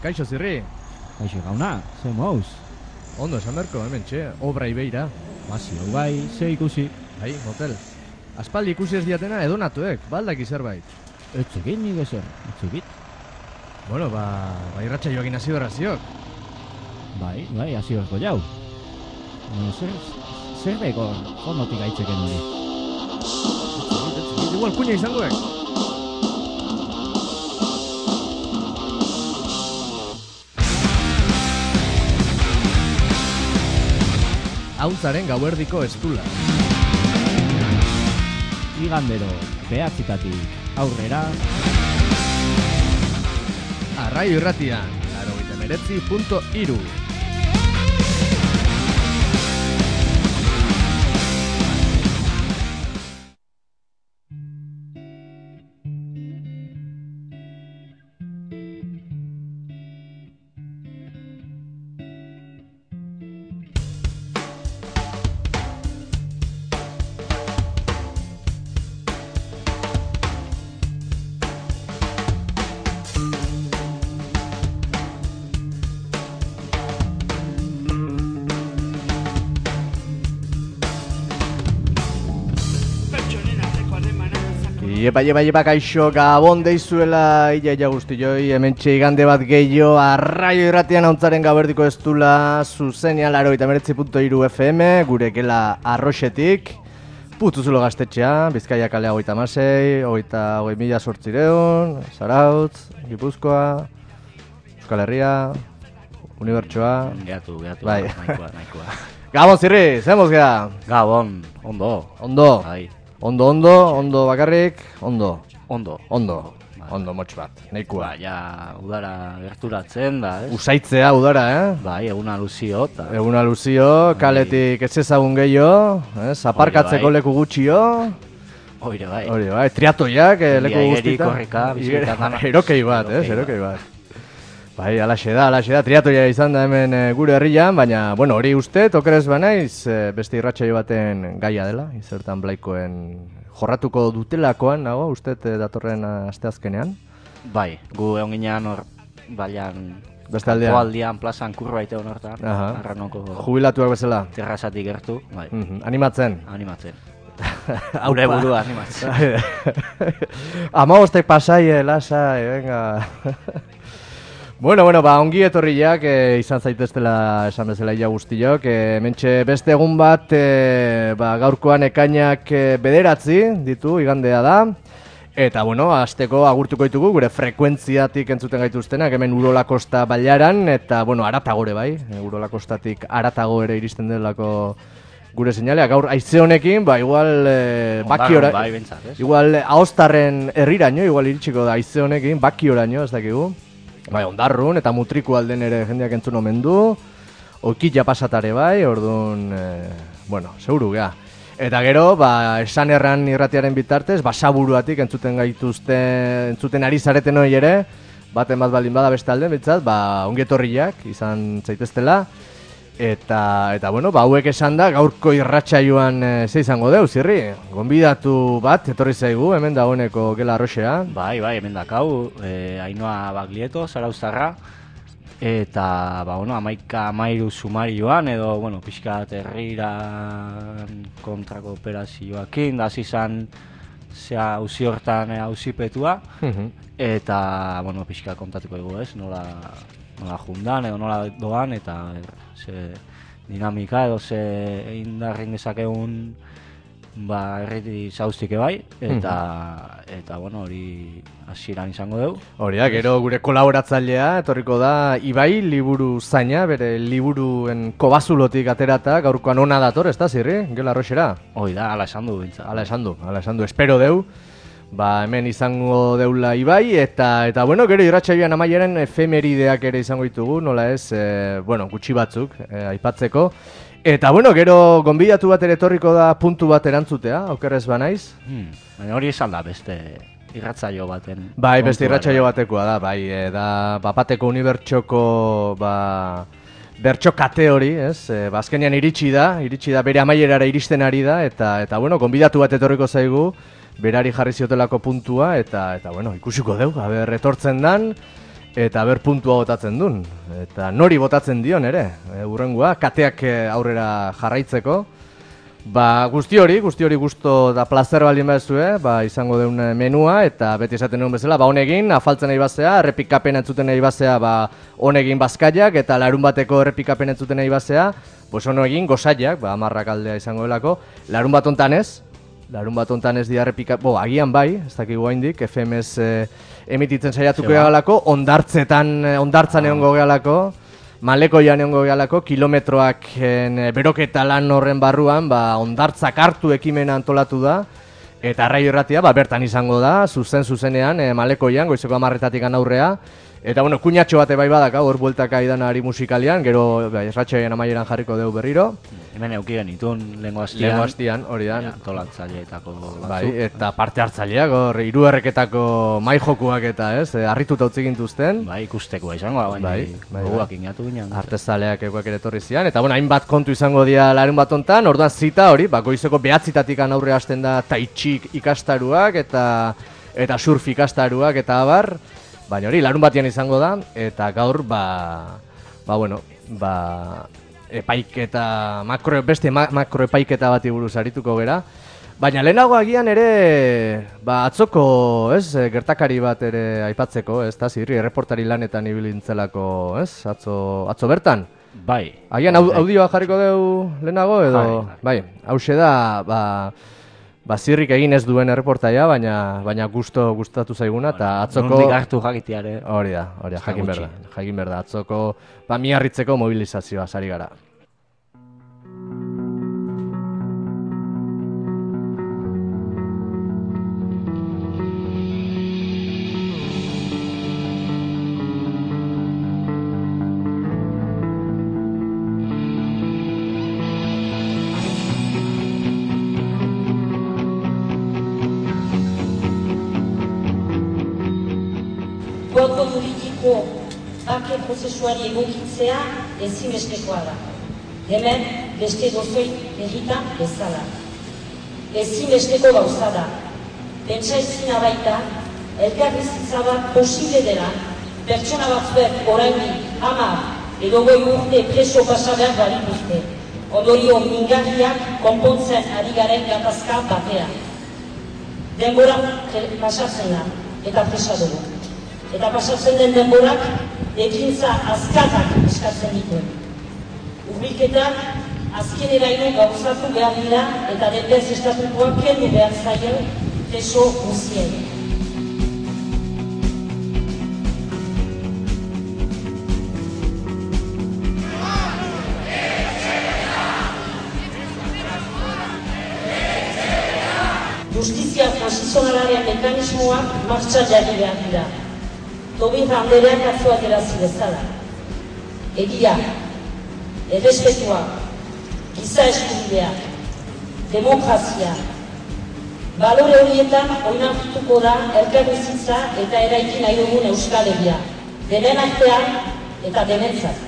kaixo zirri. Kaixo gauna, ze mouz? Ondo esan berko, hemen txe, obra ibeira. Bazio bai, ze ikusi. Bai, motel. Aspaldi ikusi ez diatena edonatuek, baldaki zerbait. Etzekit nik ezer, etzekit. Bueno, irratxa joakin hasi berraziok. Bai, hasi horko jau. Zer beko, fondotik aitzeken hori. Etzekit, igual kuña izangoek. Hauntzaren gauerdiko estula. Igandero, behatzitatik aurrera. Arraio irratian, 89.3. Iepa, kaixo, gabon deizuela, ia guztioi, hementxe igande bat gehiago, Arraio irratian hauntzaren gauerdiko estula, zuzenean 89.3 FM, gure gela Arroxetik, Putuzulo gaztetxea, Bizkaia kalea 36, 20.800, Zarautz, Gipuzkoa, Euskal Herria, Unibertsoa. Geatu, bai. Naikoa. Gabon zirri, zemoz gea? Gabon, ondo. Bai. Ondo bakarrik, ondo. Ondo motx bat, nahikoa. Ja, udara gerturatzen da, ez? Usaitzea udara, Bai, eguna luzio. Kaletik ez ezagun gehiago, aparkatzeko leku gutxio. Oire bai. Triatoiak leku guztita. Korrika, bizikletan. Erokei bat. Bai, alaxe da, triatoia izan da hemen gure herrian, baina, hori uste, okerez banaiz, beste irratsaio baten gaia dela, izertan Blaikoen jorratuko dutelakoan, nago, uste, datorren asteazkenean. Bai, gu egon ginean hor, baian, beste aldean. Aldean plazan kurba ite honortan, arranoko... Jubilatuak bezala. Terrazatik gertu, bai. Animatzen. Haure burua animatzen. 15 pasai, lasai, venga... Bueno, ongi etorriak izan zaiteztela esan bezala ia guztiok. Hementxe beste egun bat gaurkoan ekainak 9 ditu, igandea da. Eta, hasteko agurtuko ditugu gure frekuentziatik entzuten gaituztenak, hemen Urola Kosta bailaran, eta, aratagore bai, Urola Kostatik aratago ere iristen delako gure seinalea. Gaur haize honekin, igual bakiora, igual Aostarren herriraino, igual iritsiko da haize honekin, bakioraino, ez dakigu. Bai, Ondarrun eta Mutriku alden ere jendeak entzun omen du. Okilla pasatare bai, orduan, seguru gea. Eta gero, esan erran irratiaren bitartez, Basaburuatik entzuten ari zareten hori ere, baten bat baldin bada beste alden, bintzat, ongietorriak izan zaiteztela. Eta hauek esan da, gaurko irratsaioan ze izango deu, zirri? Gonbidatu bat, etorri zaigu, hemen dagoeneko gela Arroxea. Bai, hemen dakau, Ainhoa Baglieto, Zarauztarra. Eta, 11 sumarioan, edo, pixka herrira kontrako operazioakin, da zizan, zea auzi hortan auzipetua. Eta, pixka kontatuko dugu, ez? Nola jundan edo nola doan, eta ze dinamika edo ze indarrin dezakegun herriti zauztike bai, eta hori hasieran izango dugu. Hori da, gero gure kolaboratzailea etorriko da Ibai liburu zaina, bere liburuen kobazulotik aterata, gaurkoan ona dator, ez da, zirri? Gela Arroxera? Hori da, ala esan du bintzat. Ala esan du, espero deu. Hemen izango deula Ibai, eta gero irratsaioan amaiaren efemerideak ere izango ditugu, nola ez, gutxi batzuk, aipatzeko. Eta gero gonbidatu bat ere etorriko da puntu bat erantzutea, okerrez banaiz. Baina hori esan da beste irratsaio baten. Bai, beste irratsaio batekoa da, da Bapateko Unibertsoko bertso kate hori, ez? Azkenean iritsi da bere amaierara iristen ari da, eta gonbidatu bat etorriko zaigu, berari jarri ziotelako puntua, eta ikusiko dugu, etortzen dan, eta ber puntua botatzen duen. Eta nori botatzen dion ere, hurrengua, kateak aurrera jarraitzeko. Ba, guzti hori gusto da placer baldin baduzue, ba, izango deun menua, eta beti esaten duen bezala, ba, honegin, afaltzen nahi bazea, errepikapen entzuten nahi bazea, ba, honegin bazkaiak, eta larun bateko errepikapen entzuten nahi bazea, pues honegin gozaiak, ba, 10 aldea izango delako, larun bat hontan ez dira agian bai, ez dakigu haindik, FM-ez emititzen saiatuko gehalako, ondartzan egongo gehalako, Malekoian egongo gehalako, kilometroak beroketa lan horren barruan, ba, ondartzak hartu ekimena antolatu da, eta Arraio Irratia ba, bertan izango da, zuzenean, Malekoian, goizeko 10:00 aurrea, eta bueno, kuñatxo bate bai badaka, hor bueltaka idanari musikalian, gero esratxoien amaieran jarriko dugu berriro. Hemen eukigen itun lehengo hastian, hori da. Antolatzaileetako batzuk. Bai, eta parte hartzaileak, hor, 3 erreketako mai jokuak eta, ez, harrituta utzi gintuzten. Bai, ikusteko izango, goguak inatu ginen. Artezaleak eguak ere etorri zian, eta bueno, hainbat kontu izango dira larun bat hontan, orduan zita hori, ba, goizeko 9:00 aurre hasten da tai chi ikastaruak eta surf ikastaruak eta abar. Baina hori, larun batean izango da, eta gaur, epaiketa, makroepaiketa bati buruz arituko gera. Baina lehenago agian ere, atzoko, gertakari bat ere aipatzeko, ez da, zirri, erreportari lanetan ibilintzelako, ez, atzo bertan? Bai. Agian audioa jarriko dugu lehenago, edo, bai, hause da, zirrik egin ez duen erreportaia, baina gustatu zaiguna, eta atzoko... Nondik hartu jakiteare. Hori da, jakin behar da, atzoko Miarritzeko mobilizazioa sari gara. Kuadro juridiko bake prozesuari egokitzea ezinbestekoa da. Hemen beste dozoi herritan bezala. Ezinbesteko gauza da. Pentsa ezina baita, elkarbizitza bat posible dela, pertsona batzuek oraindik 10 edo 20 urte preso pasa behar balituzte. Ondorio mingarriak konpontzen ari garen gatazka batean. Denbora pasatzen da, eta presa dugu. Eta pasatzen den denborak ekintza azkarrak eskatzen ditu. Hurbilketak azkeneraino gauzatu behar dira eta denbez estatutuak kendu behar zaio preso guztien. Justizia transizionalaren mekanismoak martxan jarri behar dira. Tobin Andereak atzoak erazi bezala. Egia, errespetua, giza eskubideak, demokrazia. Balore horietan oinarrituko da elkarbizitza eta eraiki nahi dugun Euskal Herria. Denen artean eta denentzat.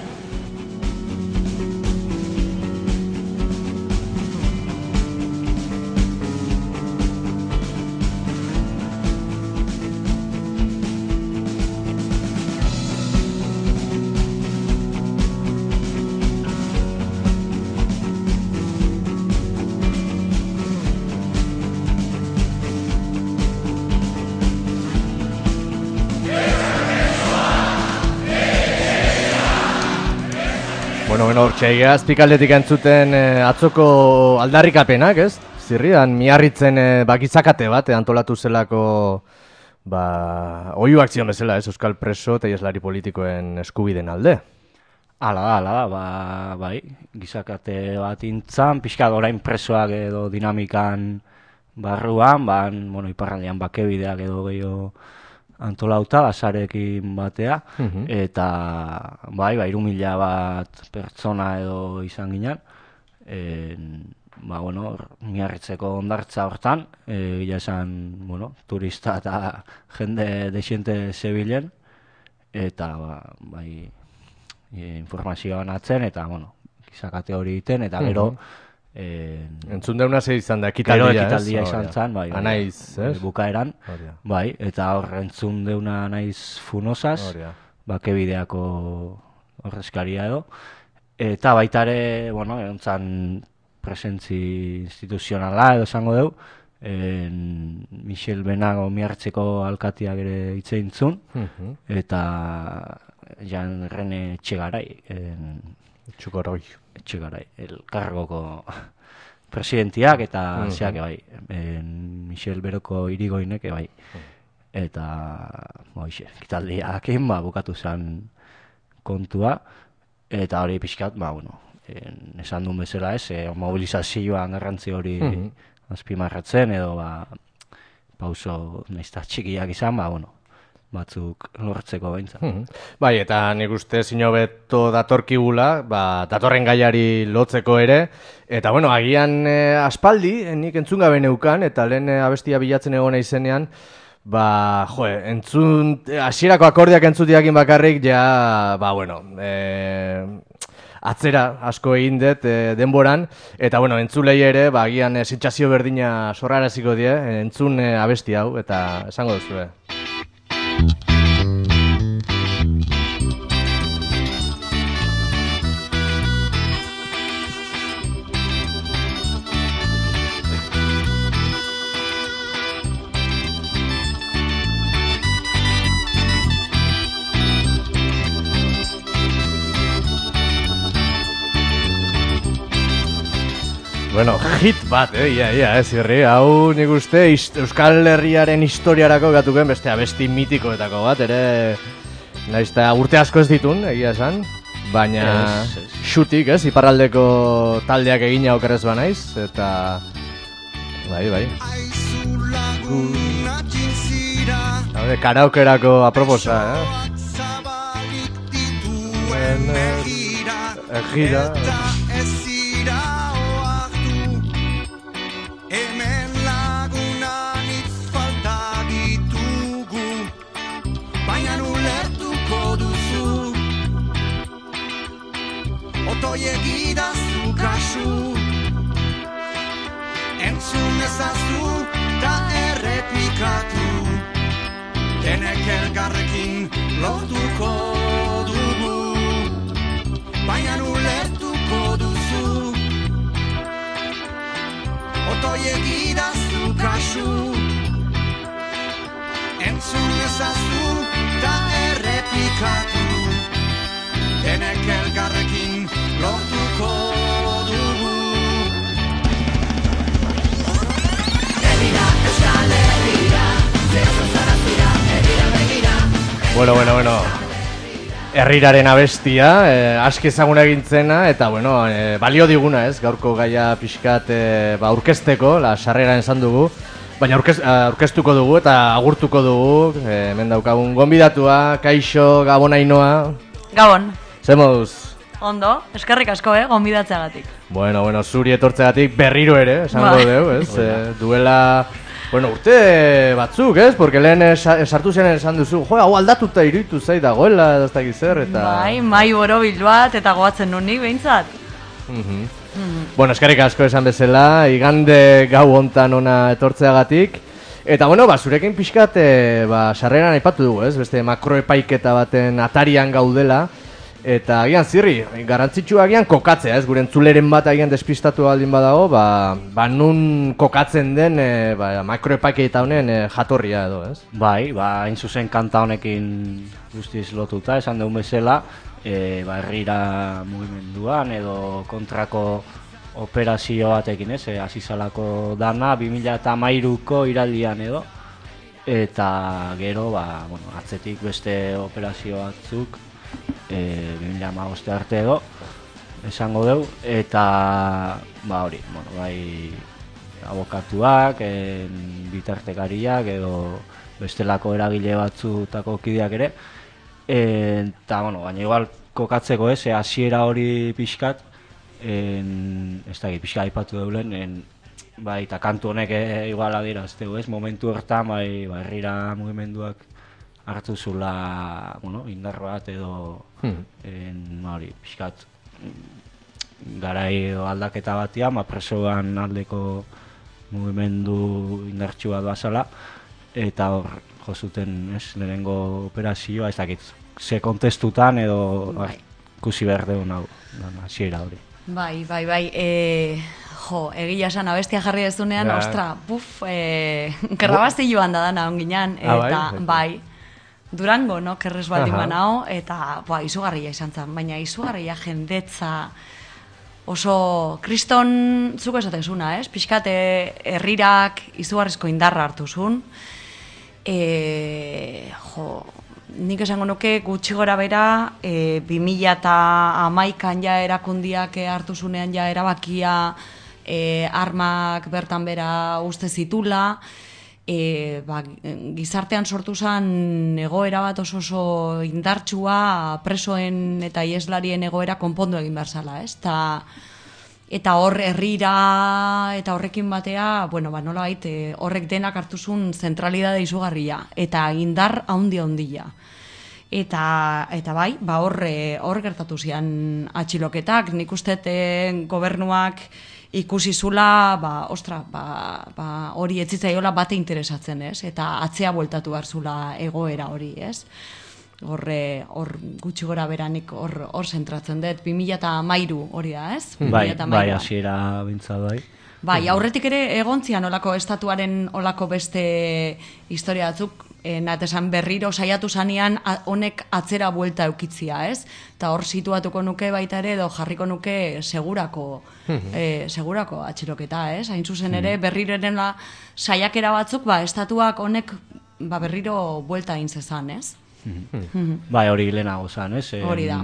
Bueno, hortxe, azpikaldetik entzuten atzoko aldarrikapenak, ez? Zirrian, Miarritzen gizakate bat antolatu zelako oihuak zion bezala, ez? Euskal preso eta ieslari politikoen eskubiden alde. Hala da, bai, gizakate bat intzan, pixka orain presoak edo dinamikan barruan, iparraldean bakebideak edo gehiago antolauta, basarekin batea, eta bai, 3.000 bat pertsona edo izan ginen, Miarritzeko ondartza hortan, gila esan, turista eta jende desiente zebilen, eta bai, informazioan atzen, eta gizakate hori egiten, eta gero, entzun deuna ze izan da, ekitaldia izan zen, bai, anaiz, bukaeran, bai, eta hor entzun deuna anaiz funosaz, bakebideako ordezkaria edo. Eta baita ere, bueno, egon zan presentzi instituzionala edo esango dugu, Michel Benago miartzeko alkatiak ere hitz egin zuen, eta Jan Rene Etxegarai, Etxegarai, elkargoko presidentiak eta zeak bai, Michel Beroko irigoinek bai, eta kitaldiakin bukatu zen kontua, eta hori pixkat, bueno, esan duen bezala ez, mobilizazioan garrantzi hori azpimarratzen edo pauso naizta txikiak izan, bueno, batzuk lortzeko behintzat. Bai, eta nik uste zinobeto datorkigula, datorren gaiari lotzeko ere, eta bueno, agian aspaldi, nik entzun gabe neukan, eta lehen abestia bilatzen egona izenean, entzun, hasierako akordiak entzutiakin bakarrik, ja, bueno, atzera asko egin dut denboran, eta bueno, entzulei ere, agian sentsazio berdina sorraraziko die, entzun abesti hau, eta esango duzu, Bueno, hit bat, ez irri, hau nik uste Euskal Herriaren historiarako gatuken beste abesti mitikoetako bat, ere naizta urte asko ez ditun, egia esan, baina xutik, ez, iparraldeko taldeak egina okerrez banaiz, eta bai. Karaokerako aproposa, Gira. Otoiegidazu kasu Entzun ezazu da errepikatu Denek elgarrekin lortuko dugu Baina ulertuko duzu Otoiegidazu kasu Entzun ezazu da errepikatu Denek elgarrekin lortuko dugu Herrira, Euskal Herrira Zerzo zarazira, herrira begira Bueno Herriraren abestia, aski ezaguna egintzena Eta bueno, balio diguna ez Gaurko gaia pixkat aurkezteko sarreran esan dugu Baina aurkeztuko dugu eta agurtuko dugu Hemen daukagun gonbidatua, Kaixo, Gabon Ainoa Gabon Zer moduz? Ondo, eskerrik asko, gonbidatzeagatik. Bueno, zuri etortzeagatik berriro ere, esango dugu, ez? Duela, urte batzuk, ez? Porque lehen sartu zen esan duzu, hau aldatuta iruditu zait dagoela, ez dakit zer, eta... Bai, mai borobil bat, eta goatzen nun nik, behintzat. Bueno, eskerrik asko esan bezala, igande gau hontan ona etortzeagatik. Eta, zurekin pixkat, sarreran aipatu dugu, ez? Beste makroepaiketa baten atarian gaudela. Eta agian zirri, garantzitsua agian kokatzea, ez? Gure entzuleren bat agian despistatu baldin badago, nun kokatzen den makroepaiketa honen jatorria edo, ez? Bai, hain zuzen kanta honekin guztiz lotuta, esan dugun bezala, herrira mugimenduan edo kontrako operazio batekin, ez? Azizalako dana, 2013ko iraldian edo, eta gero, atzetik beste operazio batzuk, 2015 arte edo, esango dugu, eta bai abokatuak, bitartekariak edo bestelako eragile batzutako kideak ere, eta baina igual kokatzeko ez, hasiera hori pixkat, ez da pixka aipatu deulen, eta kantu honek igual adieraztegu ez, momentu hortan herrira mugimenduak hartu zula indar bat edo pixkat garai aldaketa batean, presoan aldeko mugimendu indartsu bat bazala, eta hor jozuten lehenengo operazioa, ez dakit ze kontestutan edo ikusi behar deun hau, hasiera hori. Bai. Egia esan abestia jarri dezunean, ostra, kerrabazti joan da dana onginan, eta bai, Durango, no, kerrez baldin banao, eta izugarria izan zen, baina izugarria jendetza oso kriston zuko esatezuna, ez? Pixkat herrirak izugarrizko indarra hartu zuen, nik esango nuke gutxi gora bera 2011an ja erakundiak hartu zunean ja erabakia armak bertan bera uste zitula, gizartean sortu zen egoera bat oso indartsua presoen eta ieslarien egoera konpondu egin behar zala, ez? Eta hor herrira eta horrekin batea, nolabait horrek denak hartu zuen zentralidade izugarria eta indar handia. Eta bai, hor gertatu zian atxiloketak, nik uste gobernuak ikusi zula, hori etzitzaiola bate interesatzen, ez? Eta atzea bueltatu behar zula egoera hori, ez? Hor gutxi gora beranik hor zentratzen dut, 2013 hori da, ez? Bai, hasiera bintzat bai. Bai, aurretik ere egontzian olako estatuaren olako beste historia batzuk, natesan berriro saiatu zanean honek atzera buelta eukitzia, ez? Eta hor situatuko nuke baita ere, edo jarriko nuke segurako atxiloketa, ez? Hain zuzen ere, berriro erena saiakera batzuk, estatuak honek berriro buelta egin zezan, ez? Bai, hori lehenago zan, ez? Hori da,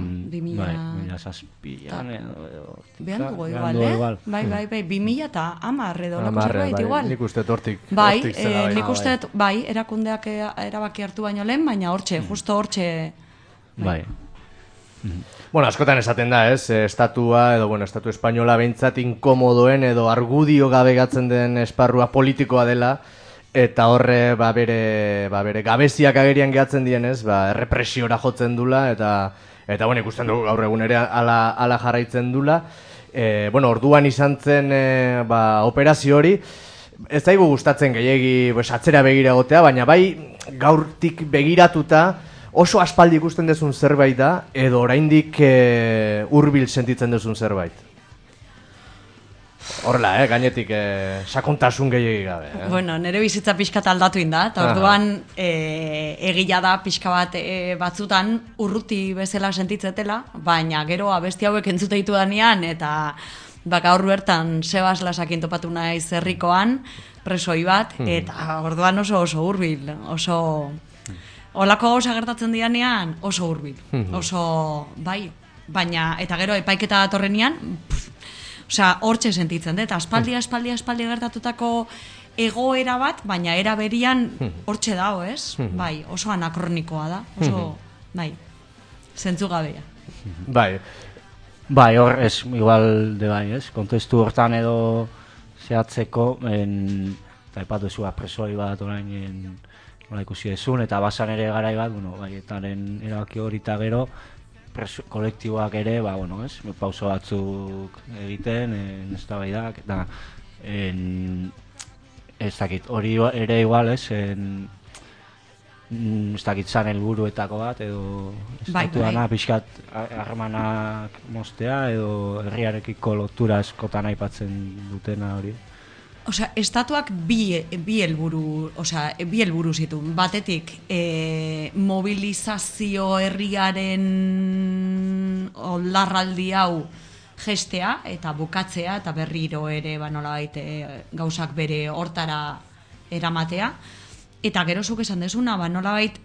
2007an behan dugu igual, Bai, 2010 edo lako zerbait igual. Nik uste hortik zela. Nik uste, erakundeak erabaki hartu baino lehen, baina hortxe, justo hortxe. Bai. Bueno, askotan esaten da, ez? Estatua, edo, estatu espainola behintzat inkomodoen edo argudio gabegatzen den esparrua politikoa dela, eta horre bere gabeziak agerian gehatzen dienez, errepresiora jotzen dula, eta ikusten dugu gaur egun ere ala jarraitzen dula. Orduan izan zen operazio hori, ez zaigu gustatzen gehiegi atzera begira egotea, baina bai gaurtik begiratuta oso aspaldi ikusten duzun zerbait da, edo oraindik hurbil sentitzen duzun zerbait. Horrela, gainetik sakontasun gehiegi gabe. Nire bizitza pixkat aldatu inda, eta orduan egila da pixka bat batzutan urruti bezala sentitzetela, baina gero abesti hauek entzute ditu danean, eta gaur bertan Sebas Lasakin topatu naiz herrikoan, presoi bat, eta orduan oso hurbil, oso... Olako gauza gertatzen dianean oso hurbil, oso, bai, baina, eta gero epaiketa datorrenean, hortxe sentitzen dut, aspaldi gertatutako egoera bat, baina era berian hortxe dago, ez? Bai, oso anakronikoa da, oso, bai, zentzugabea. Bai. Bai, hor, ez, igual de bai, ez? Kontestu hortan edo zehatzeko, eta epatu zua presoi bat orain nola ikusi dezun, eta basan ere garai bat, etaren erabaki hori eta gero, kolektiboak ere, ez, pauso batzuk egiten, ez da baidak, eta ez dakit, hori ere igual, ez, ez dakit zan helburuetako bat, edo estatuana pixkat harremanak mostea, edo herriarekiko lotura eskotan aipatzen dutena hori. Estatuak bi helburu zitu. Batetik, mobilizazio herriaren oldarraldi hau gestea eta bukatzea, eta berriro ere nolabait gauzak bere hortara eramatea. Eta gero zuk esan dezuna, nolabait,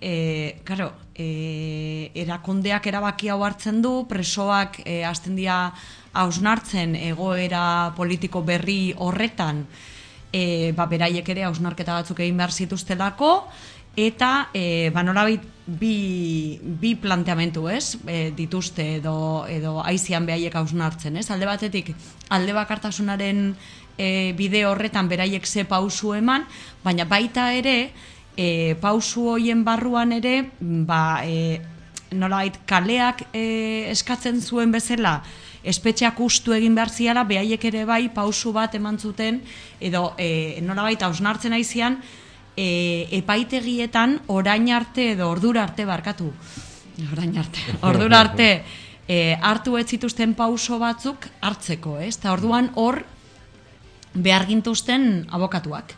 erakundeak erabaki hau hartzen du, presoak hasten dira hausnartzen egoera politiko berri horretan, beraiek ere hausnarketa batzuk egin behar zituztelako, eta nolabait bi planteamentu, ez, dituzte edo aizian beraiek hausnartzen, ez? Alde batetik, alde bakartasunaren bide horretan beraiek ze pausu eman, baina baita ere, pausu hoien barruan ere, nolabait kaleak eskatzen zuen bezala, espetxeak ustu egin behar ziala, behaiek ere bai pausu bat eman zuten, edo nolabait hausnartzen aizian, epaitegietan orain arte edo ordura arte barkatu. Orain arte. Ordura arte, hartu ez zituzten pauso batzuk hartzeko, ez? Eta orduan hor behar gintuzten abokatuak.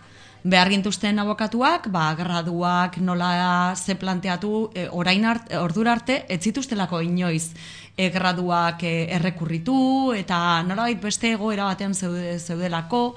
Graduak nola ze planteatu, ordura arte, ez zituztelako inoiz graduak errekurritu, eta nolabait beste egoera batean zeudelako,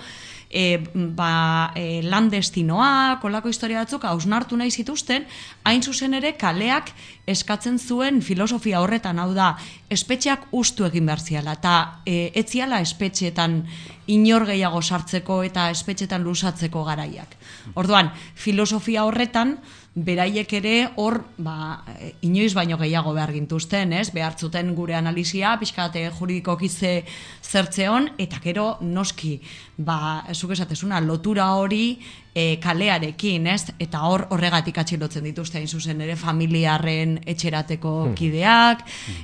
landestinoa, kolako historia batzuk hausnartu nahi zituzten, hain zuzen ere kaleak eskatzen zuen filosofia horretan, hau da, espetxeak ustu egin behar ziala, eta ez ziala espetxeetan inor gehiago sartzeko eta espetxeetan lusatzeko garaiak. Orduan, filosofia horretan, beraiek ere hor, inoiz baino gehiago behar gintuzten, ez? Behartzuten gure analizia, pixkate juridikoki zertzeon, eta gero noski, zuk esatezuna, lotura hori kalearekin, ez? Eta horregatik atxilotzen dituzte hain zuzen ere familiarren etxerateko kideak,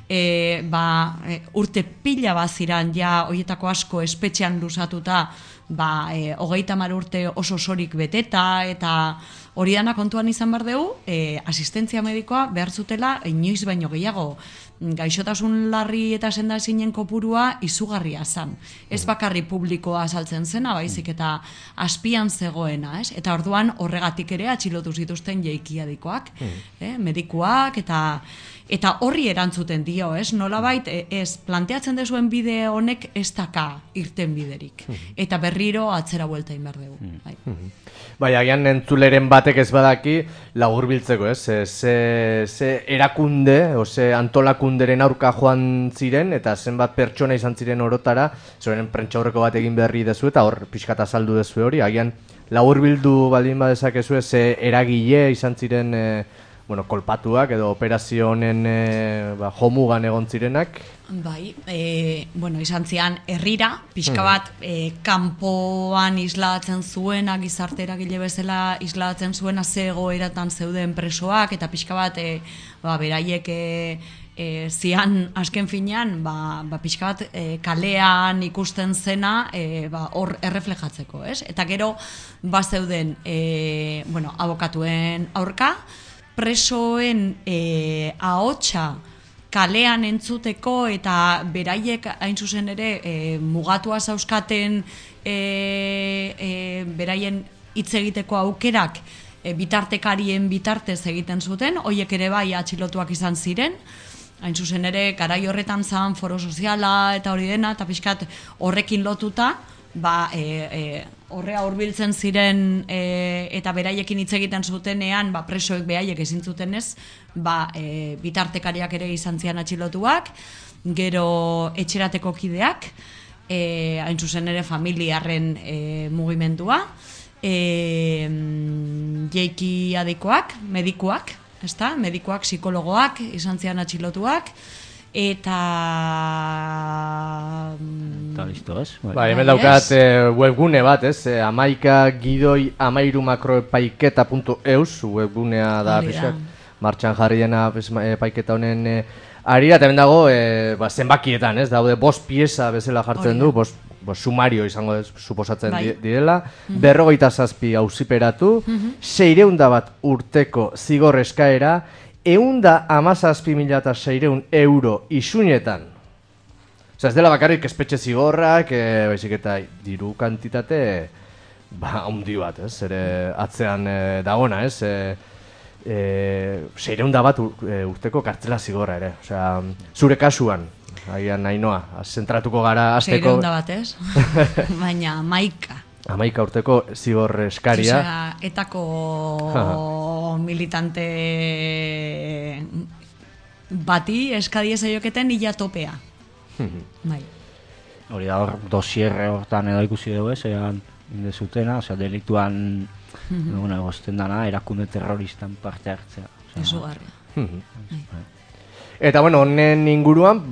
urte pila baziran ja horietako asko espetxean lusatuta, 30 urte oso sorik beteta, eta hori dana kontuan izan behar dugu, asistentzia medikoa behar zutela inoiz baino gehiago. Gaixotasun larri eta senda ezinen kopurua izugarria zen. Ez bakarri publikoa saltzen zena, baizik eta azpian zegoena, ez? Eta orduan horregatik ere atxilotu zituzten jeikiadikoak, medikuak, eta horri erantzuten dio, ez? Nolabait, ez, planteatzen dezuen bide honek ez daka irten biderik. Eta berriro atzera buelta inber dugu. Bai, agian entzuleren batek ez badaki laburbiltzeko, ez? Ze erakunde, ze antolakunderen aurka joan ziren, eta zenbat pertsona izan ziren orotara, zoren prentxaurreko bat egin berri dezu, eta hor pixkat azaldu dezu hori, agian laburbildu baldin badezakezu, ze eragile izan ziren kolpatuak edo operazio honen jomugan egon zirenak. Bai, izan zian herrira, pixka bat kanpoan islatzen zuena, gizarte eragile bezala islatzen zuena ze egoeratan zeuden presoak, eta pixka bat beraiek zian azken finean, pixka bat kalean ikusten zena hor erreflejatzeko, ez? Eta gero zeuden abokatuen aurka, presoen ahotsa kalean entzuteko eta beraiek hain zuzen ere mugatua zauzkaten beraien hitz egiteko aukerak bitartekarien bitartez egiten zuten, hoiek ere bai atxilotuak izan ziren, hain zuzen ere garai horretan zan foro soziala eta hori dena, eta pixkat horrekin lotuta, horrea hurbiltzen ziren eta beraiekin hitz egiten zutenean, presoek beraiek ezin zuten ez, bitartekariak ere izan zian atxilotuak, gero etxerateko kideak, hain zuzen ere familiarren mugimendua, jeiki adekoak, medikuak, ezta? Medikuak, psikologoak izan zian atxilotuak, eta listo, ez? Hemen daukat webgune bat, ez? amaika-makroepaiketa.eus webgunea da, martxan jarriena epaiketa honen arira, eta hemen dago zenbakietan, ez? Daude 5 pieza bezala jartzen du, 5 sumario izango suposatzen direla, 57 auziperatu, 600 bat urteko zigor eskaera, 117.600 euro isunetan. Ez dela bakarrik espetxe zigorrak, baizik eta diru kantitate handi bat, ez? Ere atzean dagona, ez? 600 bat urteko kartzela zigorra ere. Zure kasuan, agian Ainoa, zentratuko gara azteko... 600 bat, ez? Baina 11 urteko zigor eskaria. Etako militante bati eskadiez aioketen ila topea. Hori da hor, dosierre hortan edo ikusi dugu ez, indezutena, delituan egozten dana, erakunde terroristan parte hartzea. Ezugarria. Eta, honen inguruan,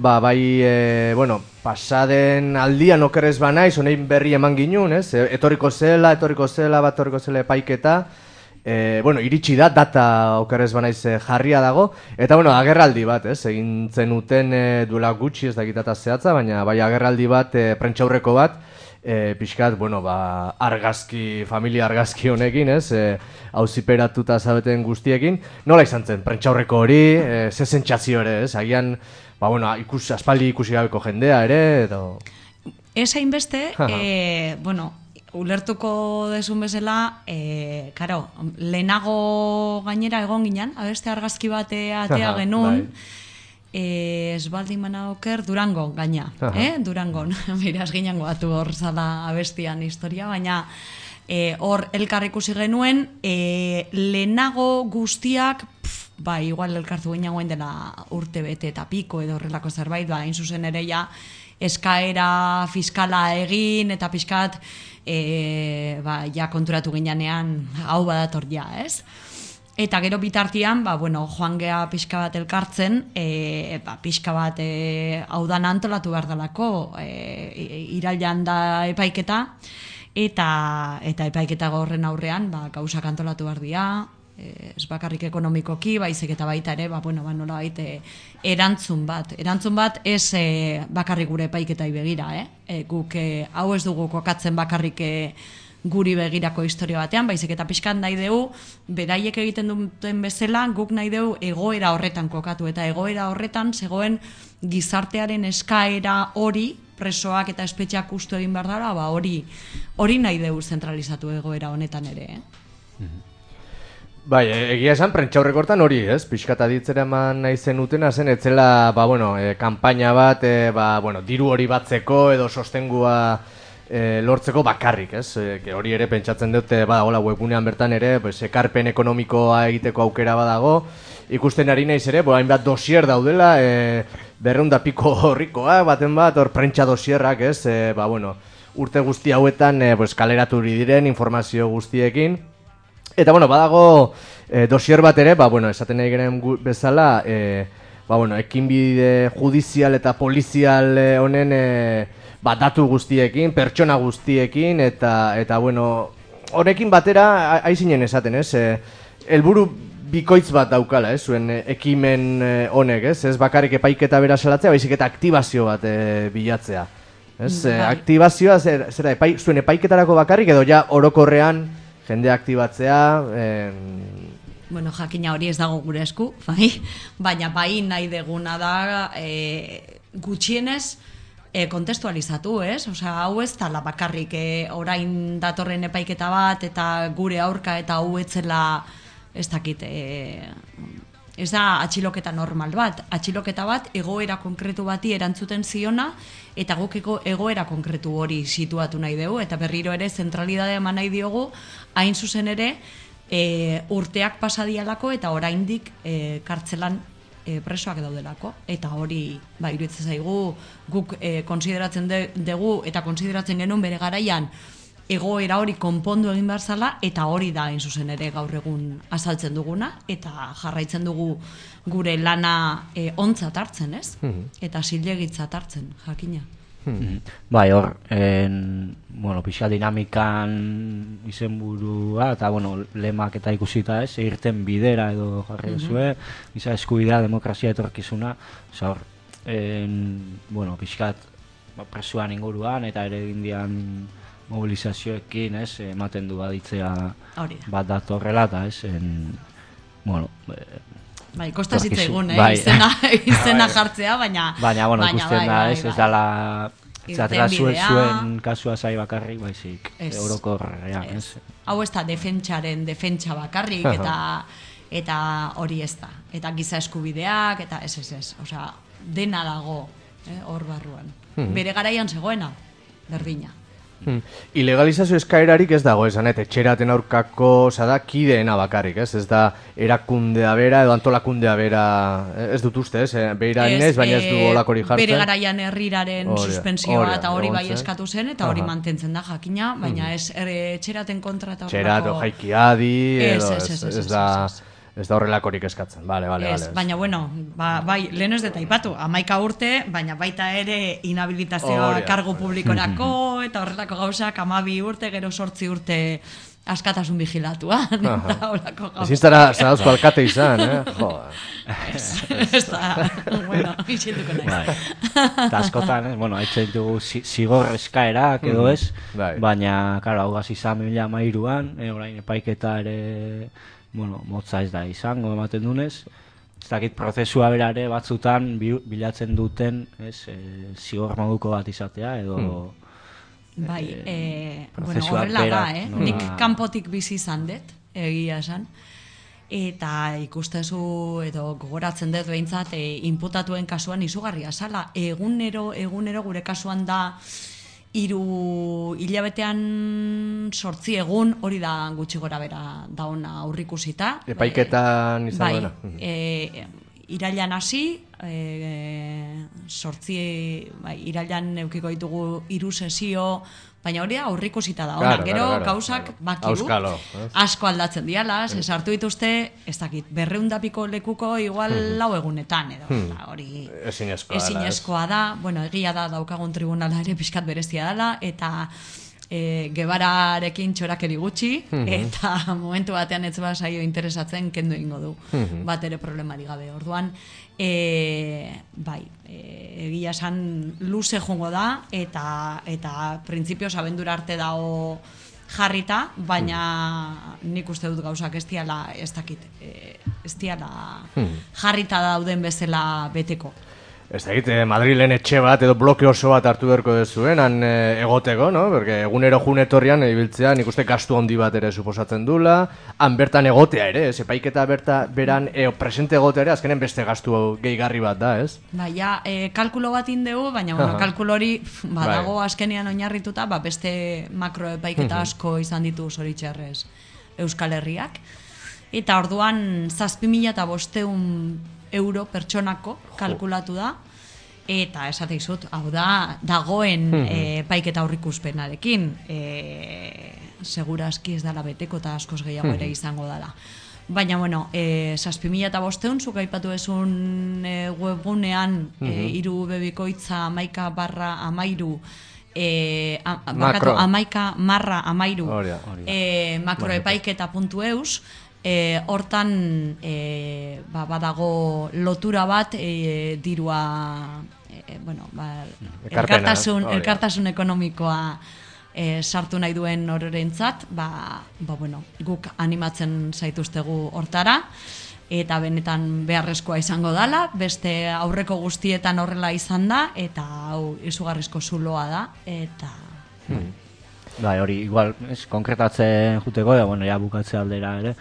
pasaden aldian okerrez banaiz, honein berri eman ginun, ez? Etorriko zela epaiketa, iritsi da, data okerrez banaiz jarria dago, eta, agerraldi bat, ez? Egin zenuten duela gutxi, ez dakitata zehatza, baina bai agerraldi bat, prentxaurreko bat, pixkat, bueno, ba, familia argazki honekin, ez, auziperatuta zabeten guztiekin. Nola izan zen, prentxaurreko hori, ze sentsazio ere, ez, agian, ba, bueno, aspaldi ikusi gabeko jendea ere, edo... Ez hainbeste, bueno, ulertuko desun bezala, karo, lehenago gainera egon ginen, abeste argazki batea atea genuen, ez baldin mana oker, Durangon gaina, Durangon, beraz ginen goatu hor zala abestian historia, baina hor elkar ikusi genuen, lehenago guztiak, ba, igual elkartu ginen guen dela urte bete eta piko edo horrelako zerbait, ba, hain zuzen ere ja, eskaera fiskala egin eta pixkat ba, ja konturatu ginean hau badator ja, ez? Eta gero bitartian, ba, bueno, joan gea pixka bat elkartzen, ba, pixka bat hau dan antolatu behar dalako, irailean da epaiketa, eta epaiketa horren aurrean, ba, gauzak antolatu behar dira, ez bakarrik ekonomikoki, baizik eta baita ere, ba, bueno, ba, nola baita erantzun bat ez bakarrik gure epaiketai begira, guk hau ez dugu kokatzen bakarrik guri begirako historia batean, baizik eta pixkan nahi dugu, beraiek egiten duten bezala, guk nahi dugu egoera horretan kokatu, eta egoera horretan zegoen gizartearen eskaera hori, presoak eta espetxeak ustu egin behar dara, ba, hori nahi dugu zentralizatu egoera honetan ere, Bai, egia esan, prentxaurrekortan hori, ez? Pixkat aditzera eman nahi zenutena zen, etzela, ba, bueno, kanpaina bat, ba, bueno, diru hori batzeko edo sostengua lortzeko bakarrik, ez? Hori ere pentsatzen dute, ba, hola, webgunean bertan ere, pues, ekarpen ekonomikoa egiteko aukera badago, ikusten ari naiz ere, hainbat dosier daudela, 200 piko horrikoa, baten bat, hor prentxa dosierrak, ez? Ba, bueno, urte guzti hauetan, pues, kaleratu diren informazio guztiekin. Eta, bueno, badago dosier bat ere, ba, bueno, esaten nahi garen bezala, ba, bueno, ekinbide judizial eta polizial honen ba, datu guztiekin, pertsona guztiekin, eta bueno, honekin batera, aizinen esaten, ez? Helburu bikoitz bat daukala, ez? Zuen ekimen honek, ez? Ez bakarrik epaiketa bera salatzea, baizik eta aktibazio bat bilatzea. Ez? Aktibazioa, zera, zuen epaiketarako bakarrik, edo ja orokorrean, jende aktibatzea... Bueno, jakina hori ez dago gure esku, bai? Baina bai nahi deguna da gutxienez kontestualizatu, ez? Osea, hau ez tala bakarrik orain datorren epaiketa bat eta gure aurka eta hau etzela ez dakit... Ez da atxiloketa normal bat. Atxiloketa bat egoera konkretu bati erantzuten ziona eta guk egoera konkretu hori situatu nahi dugu eta berriro ere zentralidadea eman nahi diogu hain zuzen ere urteak pasadialako eta oraindik kartzelan presoak daudelako eta hori ba, iruditzen zaigu guk konsideratzen dugu eta konsideratzen genuen bere garaian egoera hori konpondu egin behar zala, eta hori da hain zuzen ere gaur egun azaltzen duguna, eta jarraitzen dugu gure lana ontzat hartzen, ez? Eta zilegitzat hartzen, jakina. Bai, hor, bueno, pixa dinamikan izenburua, eta, bueno, lemak eta ikusita ez, irten bidera edo jarri duzue, giza eskubidea, demokrazia etorkizuna, oza hor, bueno, pixkat presuan inguruan, eta ere indian mobilizazioekin, ez, ematen du baditzea bat datorrela, eta ez, bueno... Bai, kosta zitzaigun, izena jartzea, baina... Baina, bueno, ikusten da, ez dala... Zatela zuen kasua zai bakarrik, baizik, orokorrean, ez? Hau ez da defentsaren defentsa bakarrik, eta hori ez da. Eta giza eskubideak, eta ez, osea, dena dago, hor barruan. Bere garaian zegoena, berdina. Ilegalizazio eskaerarik ez dago, esan, etxeraten aurkako, da, kideena bakarrik, ez da erakundea bera edo antolakundea bera, ez dut uste, behira inez, baina ez du olakori jartzen. Bere garaian herriraren suspensioa eta hori bai eskatu zen, eta hori mantentzen da jakina, baina ez etxeraten kontra eta horrelako... Txerato jaikiadi, edo ez da horrelakorik eskatzen, bale. Baina, bueno, bai, lehen ez dut aipatu, 11 urte, baina baita ere inhabilitazioa kargu publikorako, eta horrelako gauzak 12 urte, gero 8 urte askatasun vigilatuan, eta holako gauza. Ezin zara alkate izan, Jo. Ez da, bueno, isilduko naiz. Eta askotan, haitzen dugu zigor eskaerak edo ez, baina, karo, hau gaz izan 2013an, orain epaiketa ere, motza ez da izango ematen dunez, ez dakit prozesua berare batzutan bilatzen duten, zigor moduko bat izatea, edo... Bai, horrela da, nik kanpotik bizi izan dut, egia esan, eta ikustezu edo gogoratzen dut behintzat inputatuen kasuan izugarria zala. Egunero gure kasuan da 3 hilabetean 8 egun, hori da gutxi gora bera dauna aurrikusita. Epaiketan izan dena. Irailan hasi, irailan eukiko ditugu 3 sesio, baina hori aurrikusita da ona. Gero gauzak bakigu asko aldatzen diala, sartu dituzte, ez dakit, 200 piko lekuko igual 4 egunetan, edo hori ezinezkoa da. Bueno, egia da daukagun tribunala ere pixkat berezia dela, eta Gebararekin txorakeri gutxi, eta momentu batean ez saio interesatzen kendu ingo du, bat ere problemari gabe. Orduan, bai, egia esan luze jongo da, eta printzipioz abendura arte dago jarrita, baina nik uste dut gauzak ez diala jarrita dauden bezala beteko. Ez da egite, Madrilen etxe bat edo bloke oso bat hartu beharko dezuen, han egoteko, no? Porque egunero junetorrian ibiltzea, nik uste gastu handi bat ere suposatzen dula, han bertan egotea ere, epaiketa beran presente egotea ere, azkenen beste gastu gehigarri bat da, ez? Baina, kalkulo bat indegu, baina kalkulo hori badago azkenean oinarrituta, beste makroepaiketa asko izan ditu zoritxarrez Euskal Herriak, eta orduan 7.500 euro pertsonako kalkulatu da, eta esate izut, hau da, dagoen paiketa aurrikuspenarekin, segurazki ez dala beteko eta askoz gehiago ere izango dala. Baina, 7.500 zuk aipatu ezun webgunean, 3 bebikoitza 11/13 makroepaiketa.eus, hortan badago lotura bat dirua elkartasun ekonomikoa sartu nahi duen horrentzat, guk animatzen zaituztegu hortara, eta benetan beharrezkoa izango dala, beste aurreko guztietan horrela izan da, eta hau izugarrizko zuloa da, eta... Bai, hori, igual, konkretatzen juteko, ja bukatze aldera ere,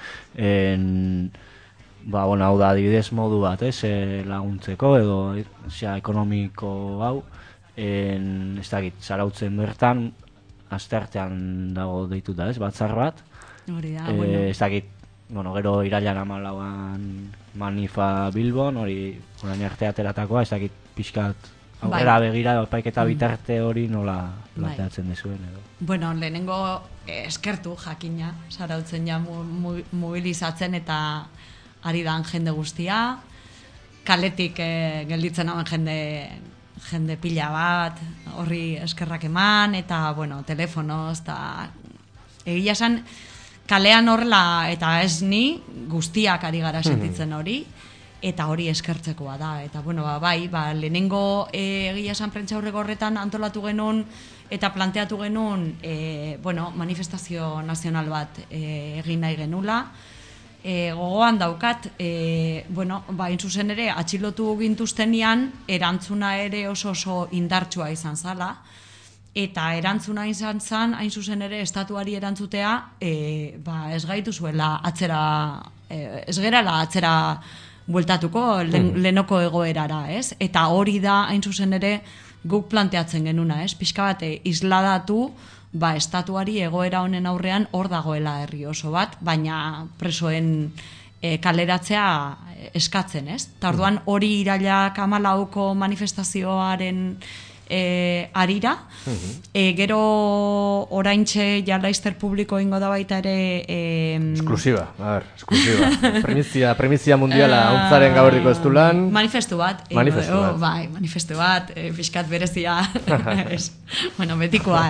hau da, adibidez modu bat, laguntzeko, edo, ekonomiko hau, ez dakit, Zarautzen bertan, asteartean dago deituta, batzar bat, ez dakit, gero irailan 14an Manifa Bilbon, hori, orain arte ateratakoa, ez dakit, pixkat, aurrera begira, epaiketa bitarte hori nola planteatzen dezuen edo. Bueno, lehenengo eskertu jakina, Zarautzen ja mobilizatzen eta ari dan jende guztia, kaletik gelditzen hauen jende pila bat, horri eskerrak eman, eta, telefonoz, eta egia esan, kalean horrela, eta ez ni, guztiak ari gara sentitzen hori, eta hori eskertzekoa da, eta lehenengo egia esan prentxaurreko horretan antolatu genuen eta planteatu genuen manifestazio nazional bat egin nahi genula, gogoan daukat, zuzen ere atxilotu gintuztenian erantzuna ere oso indartsua izan zala, eta erantzuna izan zan, hain zuzen ere estatuari erantzutea, ez gaitu zuela ez gerala atzera bueltatuko lehenoko egoerara, ez? Eta hori da, hain zuzen ere, guk planteatzen genuna, ez? Pixka bat, isladatu, estatuari egoera honen aurrean hor dagoela herri oso bat, baina presoen kaleratzea eskatzen, ez? Eta orduan hori irailak 14ko manifestazioaren arira. Gero oraintxe ja Laster publiko ingo da baita ere... Esklusiba, Primizia mundiala hauntzaren gaberdiko ez du lan. Manifestu bat. Bai, manifestu bat, pixkat berezia. Bueno, betikoa,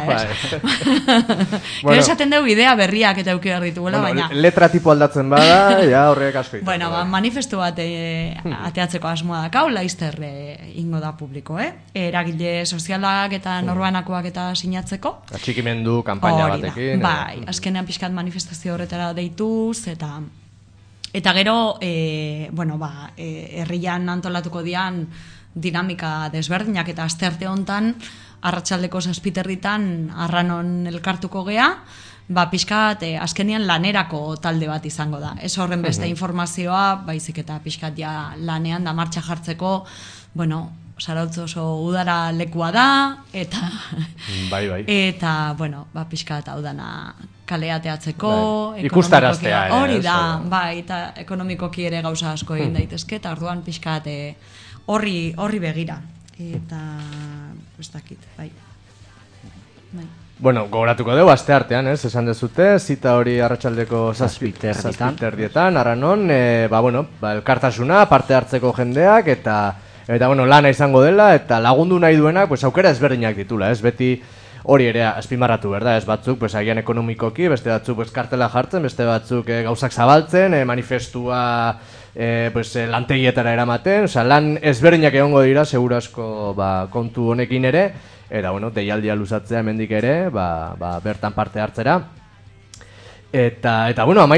Gero esaten dugu idea berriak eta euki behar dituguela, baina... Letra tipo aldatzen bada, ja horrek asko ditu. Bueno, manifestu bat ateatzeko asmoa dakau, Laster ingo da publiko, eragile sozialak eta norbanakoak eta sinatzeko. Atxikimendu, kanpaina batekin. Bai, azkenean pixkat manifestazio horretara deituz, eta gero, herrian antolatuko dian dinamika desberdinak eta asterte hontan, arratsaldeko 7:00 Arranon elkartuko gea, pixkat azkenean lanerako talde bat izango da. Ez horren beste informazioa, baizik eta pixkat ja lanean da martxa jartzeko, Zarautz oso udara lekua da, eta... Bai. Eta, pixkat hau dana kaleateatzeko... Ikustaraztea, hori da, eta ekonomikoki ere gauza asko egin daitezke, eta orduan pixkat horri begira. Eta, ez dakit, bai. Bueno, gogoratuko dugu, aste artean, esan dezute, zita hori arratsaldeko 7:00 Arranon, elkartasuna, parte hartzeko jendeak, eta lana izango dela, eta lagundu nahi duenak, aukera ezberdinak ditula, ez beti hori ere azpimarratu, berda, ez batzuk, agian ekonomikoki, beste batzuk kartela jartzen, beste batzuk gauzak zabaltzen, manifestua lantegietara eramaten, lan ezberdinak egongo dira, segurasko kontu honekin ere, eta deialdia luzatzea hemendik ere, bertan parte hartzera. Eta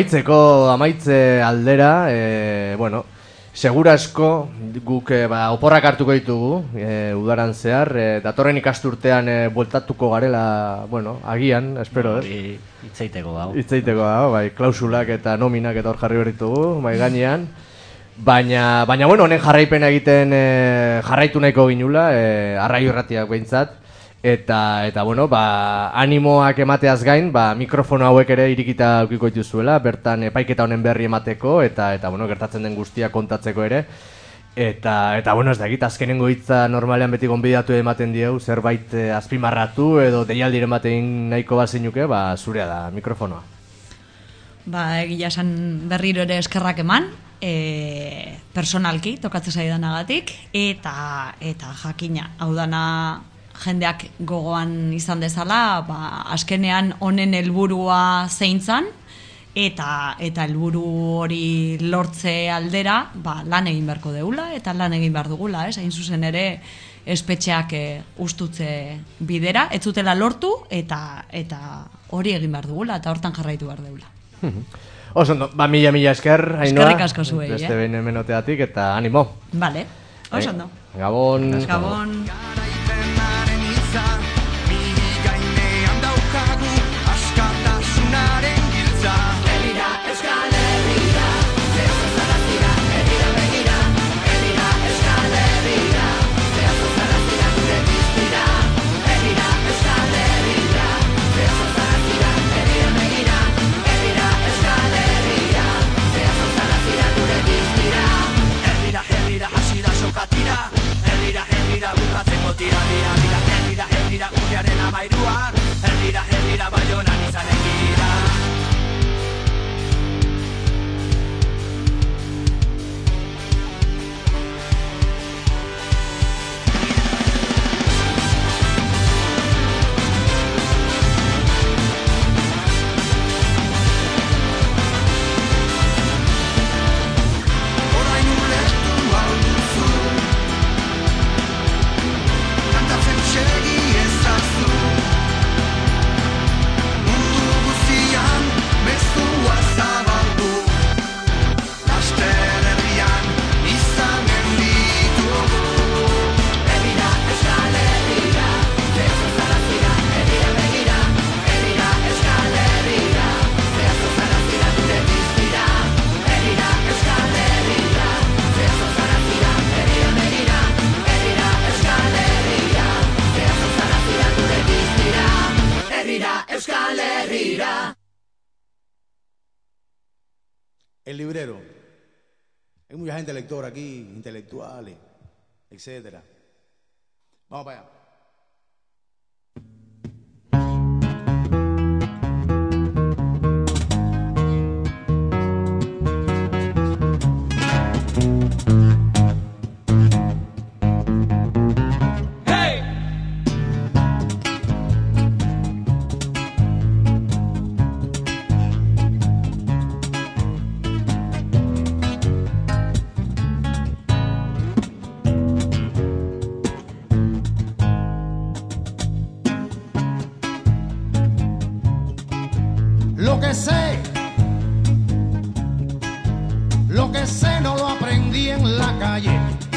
amaitze aldera, segurasko guk oporrak hartuko ditugu udaran zehar, datorren ikasturtean bueltatuko garela, agian, espero, ez? Hitzeiteko dago, klausulak eta nominak eta hor jarri berritugu, gainean. Baina, honen jarraipena egiten jarraitu nahiko ginula, arraio irratiak behintzat. Eta animoak emateaz gain, mikrofono hauek ere irikita ukiko dituzuela, bertan epaiketa honen berri emateko, eta gertatzen den guztia kontatzeko ere. Eta ez da egit, azkenengo hitza normalean beti gonbidatu ematen diegu, zerbait azpimarratu edo deialdiren batein nahiko bazinuke, zurea da mikrofonoa. Egia esan berriro ere eskerrak eman, personalki tokatzen zaidanagatik, eta jakina, hau dana jendeak gogoan izan dezala, azkenean honen helburua zeintzan, eta helburu hori lortze aldera, lan egin beharko deula, eta lan egin behar dugula, hain zuzen ere espetxeak ustutze bidera, ez zutela lortu, eta hori egin behar dugula, eta hortan jarraitu behar deula. Oso, mila esker, Ainhoa. Eskerrik asko zuei, Beste behin hemenoteatik, eta animo. Vale, oso ondo. Gabon. Gabon. Herrira urriaren amairuan, herrira Baionan izanen gira. El librero. Hay mucha gente lectora aquí, intelectuales, etcétera. Vamos para allá. Lo que sé no lo aprendí en la calle.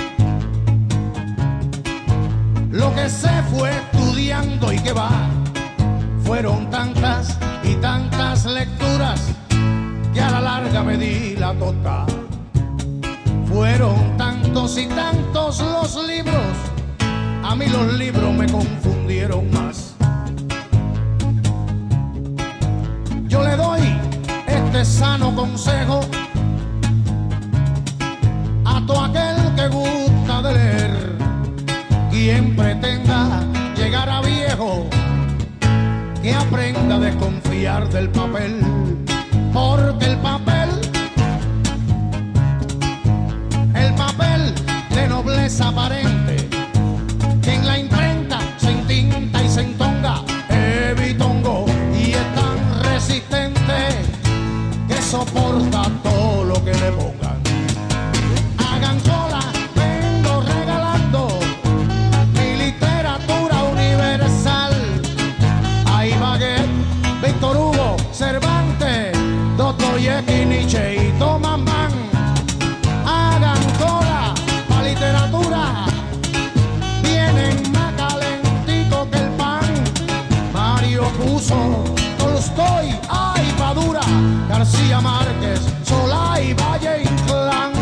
Lo que sé fue estudiando y que va. Fueron tantas y tantas lecturas que a la larga me di la tota. Fueron tantos y tantos los libros, a mí los libros me confundieron más. Yo le doy este sano consejo a todo aquel que gusta de leer. Quien pretenda llegar a viejo, que aprenda a desconfiar del papel, porque el papel de nobleza aparente, que en la imprenta se entinta y se entonga, evitongo, y es tan resistente que soporta todo lo que le pongan. Hagan cola, vengo regalando mi literatura universal. Ahí Baguette, Víctor Hugo, Cervantes, Dostoyevsky, Nietzsche y Thomas Mann. Hagan cola pa' literatura, vienen más calentico que el pan. Mario Puzo, Tolstoy, ay, Padura, García Márquez, Solá y Valle Inclán.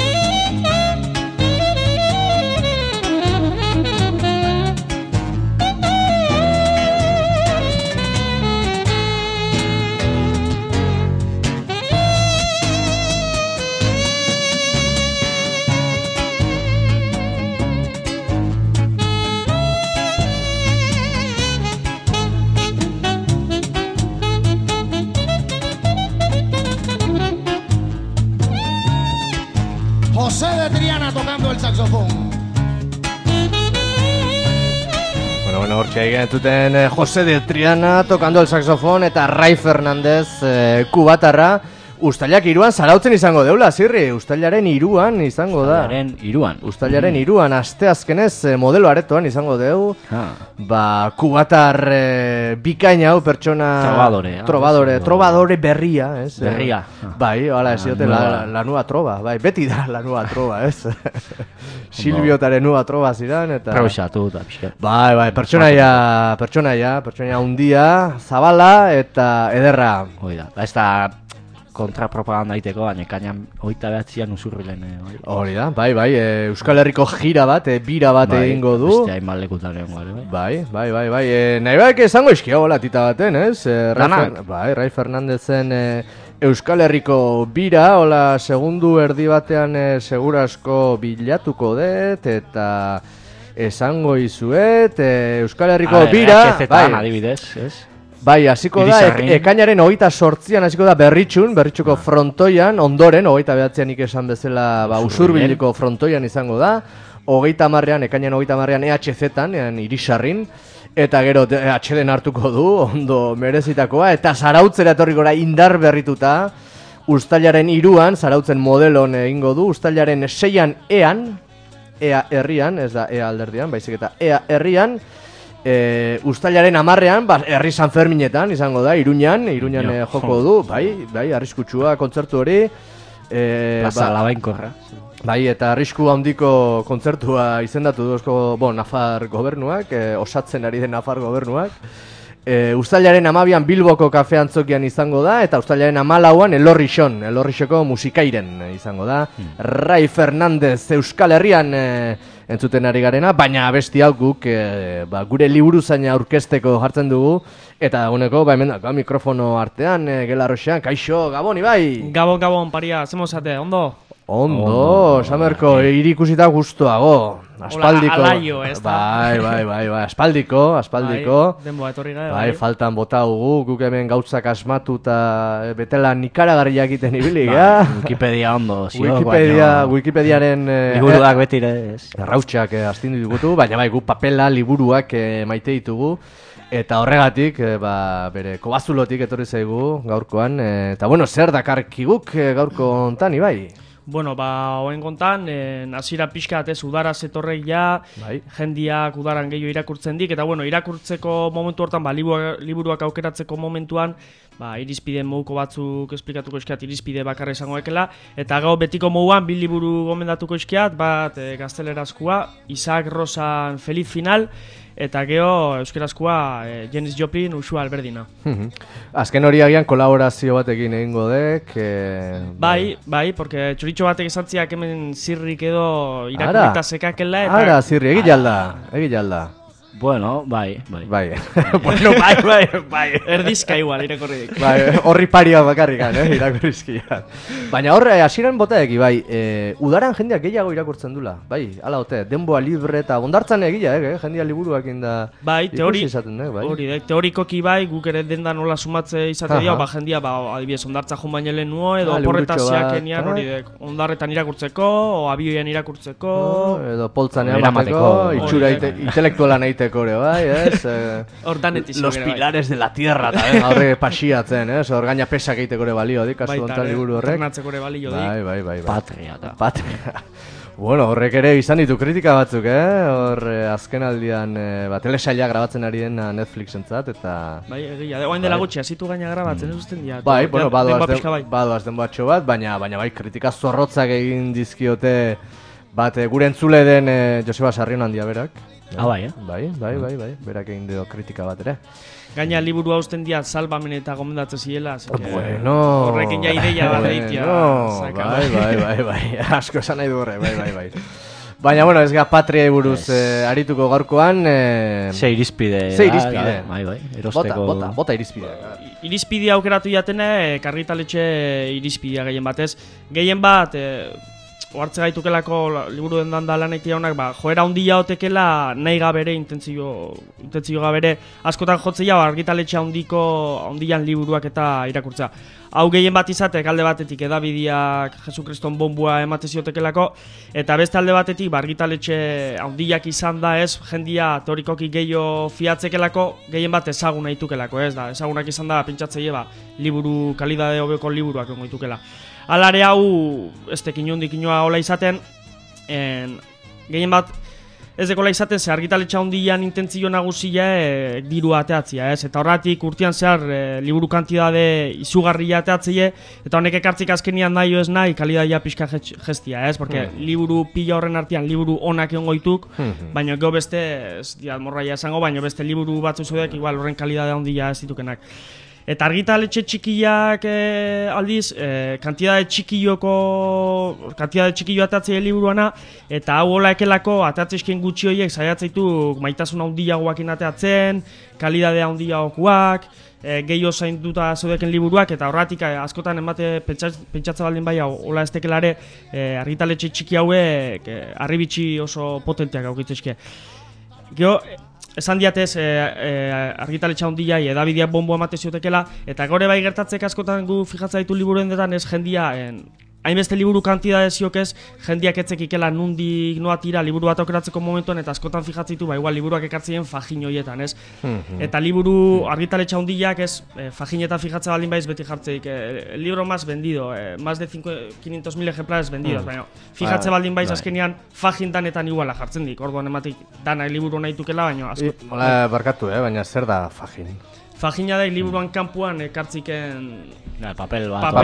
José de Triana tocando el saxofón. Bueno, hortxe egin entuten José de Triana tocando el saxofón eta Ray Fernández kubatarra. Uztailak 3an zarautzen izango deula, Zirri. Uztailaren 3an izango da. Uztailaren 3an, asteazkenez modelo aretoan izango deu. Ba, kubatar bikaina hau pertsona... Trovadore berria, ez? Berria. Bai, hala ez ziote la nueva trova. Bai, beti da la nueva trova, ez? Silbiotaren nueva trova zidan, eta... Probisatu eta pixka. Bai, pertsonaia handia, zabala eta ederra. Hoi da, ez da... kontrapropaganda daiteko, baina ekainan 29an usurbilen. Hori da, bai, Euskal Herriko gira bat, bira bat egingo du. Beste hainbat lekutan egon bai. Nahi baik esango iskia bolatita baten, ez? Ray Fernandezen Euskal Herriko bira, hola, segundu erdi batean segurasko bilatuko dut, eta esango izuet, Euskal Herriko bira... HZ-an adibidez, ez? Bai, hasiko da, ekainaren 28an hasiko da berritxuko frontoian, ondoren, 29an nik esan bezala usurbiliko frontoian izango da, 30an, ekainan 30an EHZ-an, irisarrin, eta gero HDn hartuko du, ondo merezitakoa, eta zarautzera etorri gora indar berrituta, uztailaren 3an, zarautzen modelon egingo du, uztailaren 6an Ea herrian, ez da Ea alderdian, baizik eta Ea herrian, uztailaren 10an, herri San Ferminetan izango da, Iruñan joko du, bai, arriskutsua kontzertu hori. Plaza Labainkorra. Bai, eta arrisku handiko kontzertua izendatu du Nafar gobernuak, osatzen ari den Nafar gobernuak. Uztailaren 12an Bilboko kafe antzokian izango da, eta uztailaren 14an Elorrixoko musikairen izango da. Ray Fernández Euskal Herrian entzuten ari garena, baina abesti hau guk gure liburuzaina aurkezteko jartzen dugu, eta dagoeneko hemen mikrofono artean, Gelarroxean, kaixo, Gabon, Ibai! Gabon, paria, zemozate, ondo? Ondo, Samerko, irikusita guztuago. Aspaldiko. Alaio, ez da. Bai, aspaldiko. Denboa etorri gara, bai. Faltan bota hugu, guk hemen gautzak asmatu eta betela nikaragarriak egiten ibilik, ja? Wikipedia ondo, Wikipediaren... liburuak betire, ez? Errautxak astindu digutu, baina bai, gu papela liburuak maite ditugu. Eta horregatik, bere kobazulotik etorri zaigu gaurkoan. Eta zer dakarkiguk gaurko ontan, Ibai? Bueno, oen kontan, hasiera pixka ez udara zetorrek ja, jendiak udaran gehiago irakurtzen dik, eta bueno, irakurtzeko momentu hortan, liburuak aukeratzeko momentuan, irizpide moduko batzuk esplikatuko eskiat, irizpide bakarra izango ekela, eta gau betiko moduan, 2 liburu gomendatuko eskiat, bat gaztelerazkoa, Isaac Rosan Feliz Final, eta geho euskerazkoa Janis Joplin Uxua Alberdina. Azken hori agian kolaborazio batekin egingo dek. Bai, porque txoritxo batek esantziak hemen zirrik edo irakurita sekakela. Ara, zirri, egilalda. Bueno, bai. Bueno, bai. Erdizka igual, irakorrik. Bai, horri paria bakarrikan, irakurrizkia. Baina horre, hasieran botaeki, bai, udaran jendeak gehiago irakurtzen dula, bai, ala ote, denboa libre eta ondartzan egia, jendia liburuak inda ikusi izaten, bai. Hori, teorikoki bai, guk ere denda nola sumatze izate dira, jendia, adibidez, ondartza jun baino lehen nuo, edo porretaziak enian, hori, ondarretan irakurtzeko, o abioian irakurtzeko, edo poltzan eramateko, itxura intelektuala nahiteko. Bai, Los pilares de la tierra, horre pasiatzen, hor gaina pesak egiteko ere balio dik, kasu ontan liburu horrek. Baita, ere balio dik. Bai. Patria. Bueno, horrek ere izan ditu kritika batzuk, hor azken aldian telesaila grabatzen ari dena Netflixentzat, eta... Bai, egia, oain dela gutxi, hasitu gaina grabatzen, ez usten dira. Bai, bueno, badoaz denboatxo bat, baina bai, kritika zorrotzak egin dizkiote, gure entzule den Joseba Sarrion handia berak. Bai, Bai, berak egin dio kritika bat ere. Gaina liburu hausten dia salbamen eta gomendatzen ziela, bueno, horrekin ja ideia bat egitea. Bai, asko esan nahi du horre, bai. Baina, bueno, ez Patria buruz arituko gaurkoan... Ze irizpide. Bai, erosteko... Bota irizpide. Irizpidea aukeratu jatene, karritaletxe irizpidea gehien batez. Gehien bat... Oartze gaitukelako liburu dendan da lan egitea honak, joera handia otekela nahi gabere, intentzio gabere, askotan jotzea argitaletxe handian liburuak eta irakurtza. Hau gehien bat izatek alde batetik edabideak Jesukriston bombua emateziotekelako, eta beste alde batetik argitaletxe handiak izan da ez, jendia teorikoki gehiago fiatzekelako, gehien bat ezaguna itukelako, ez da, ezagunak izan da pentsatzeie liburu, kalidade hobeko liburuak ongo itukela. Alare hau, ez tekin hondik inoa hola izaten, gehien bat ez dekola izaten, ze argitaletxa hondian intentzio nagusia dirua ateatzia, ez? Eta horretik urtean zehar liburu kantidade izugarria ateatzie, eta honek ekartzik azkenian nahi ez nahi, kalidadia pixka gestia, ez? Porque liburu pila horren artean, liburu onak egon goituk, baina gero beste, ez diat morraia esango, baina beste liburu batzu zudeak, igual horren kalidadea handia ez ditukenak. Eta argitaletxe txikiak aldiz, kantidade txikio atatzea liburuana, eta hau hola ekelako atatzezken gutxi horiek saiatzeitu maitasun handiagoakin ateatzen, kalidade handiagoak, gehiago zainduta zeudeken liburuak, eta horretik askotan emate pentsatza baldin bai hau, hola ez tekelare argitaletxe txiki hauek harribitxi oso potenteak aukitzezke. Gero, esan diatez argitaletxa handiai edabideak bombo emateziotekela, eta gore bai gertatzek askotan gu fijatza ditu liburuen detan ez jendia hainbeste liburu kantidade ziokez, jendiak etzekikela nundik noa tira liburu bat aukeratzeko momentuan, eta askotan fijatzitu, igual liburuak ekartzien fajin horietan, ez? Eta liburu argitaletxa handiak ez, fajinetan fijatza baldin baiz beti jartzeik, el libro más vendido, más de 500.000 ejemplares vendidos, baina fijatze baldin baiz azkenean fajin danetan iguala jartzen dik, orduan ematik dana liburu nahitukela, baina asko. Mola barkatu, baina zer da fajin? Fajina da liburuan kanpuan ekartziken... Papel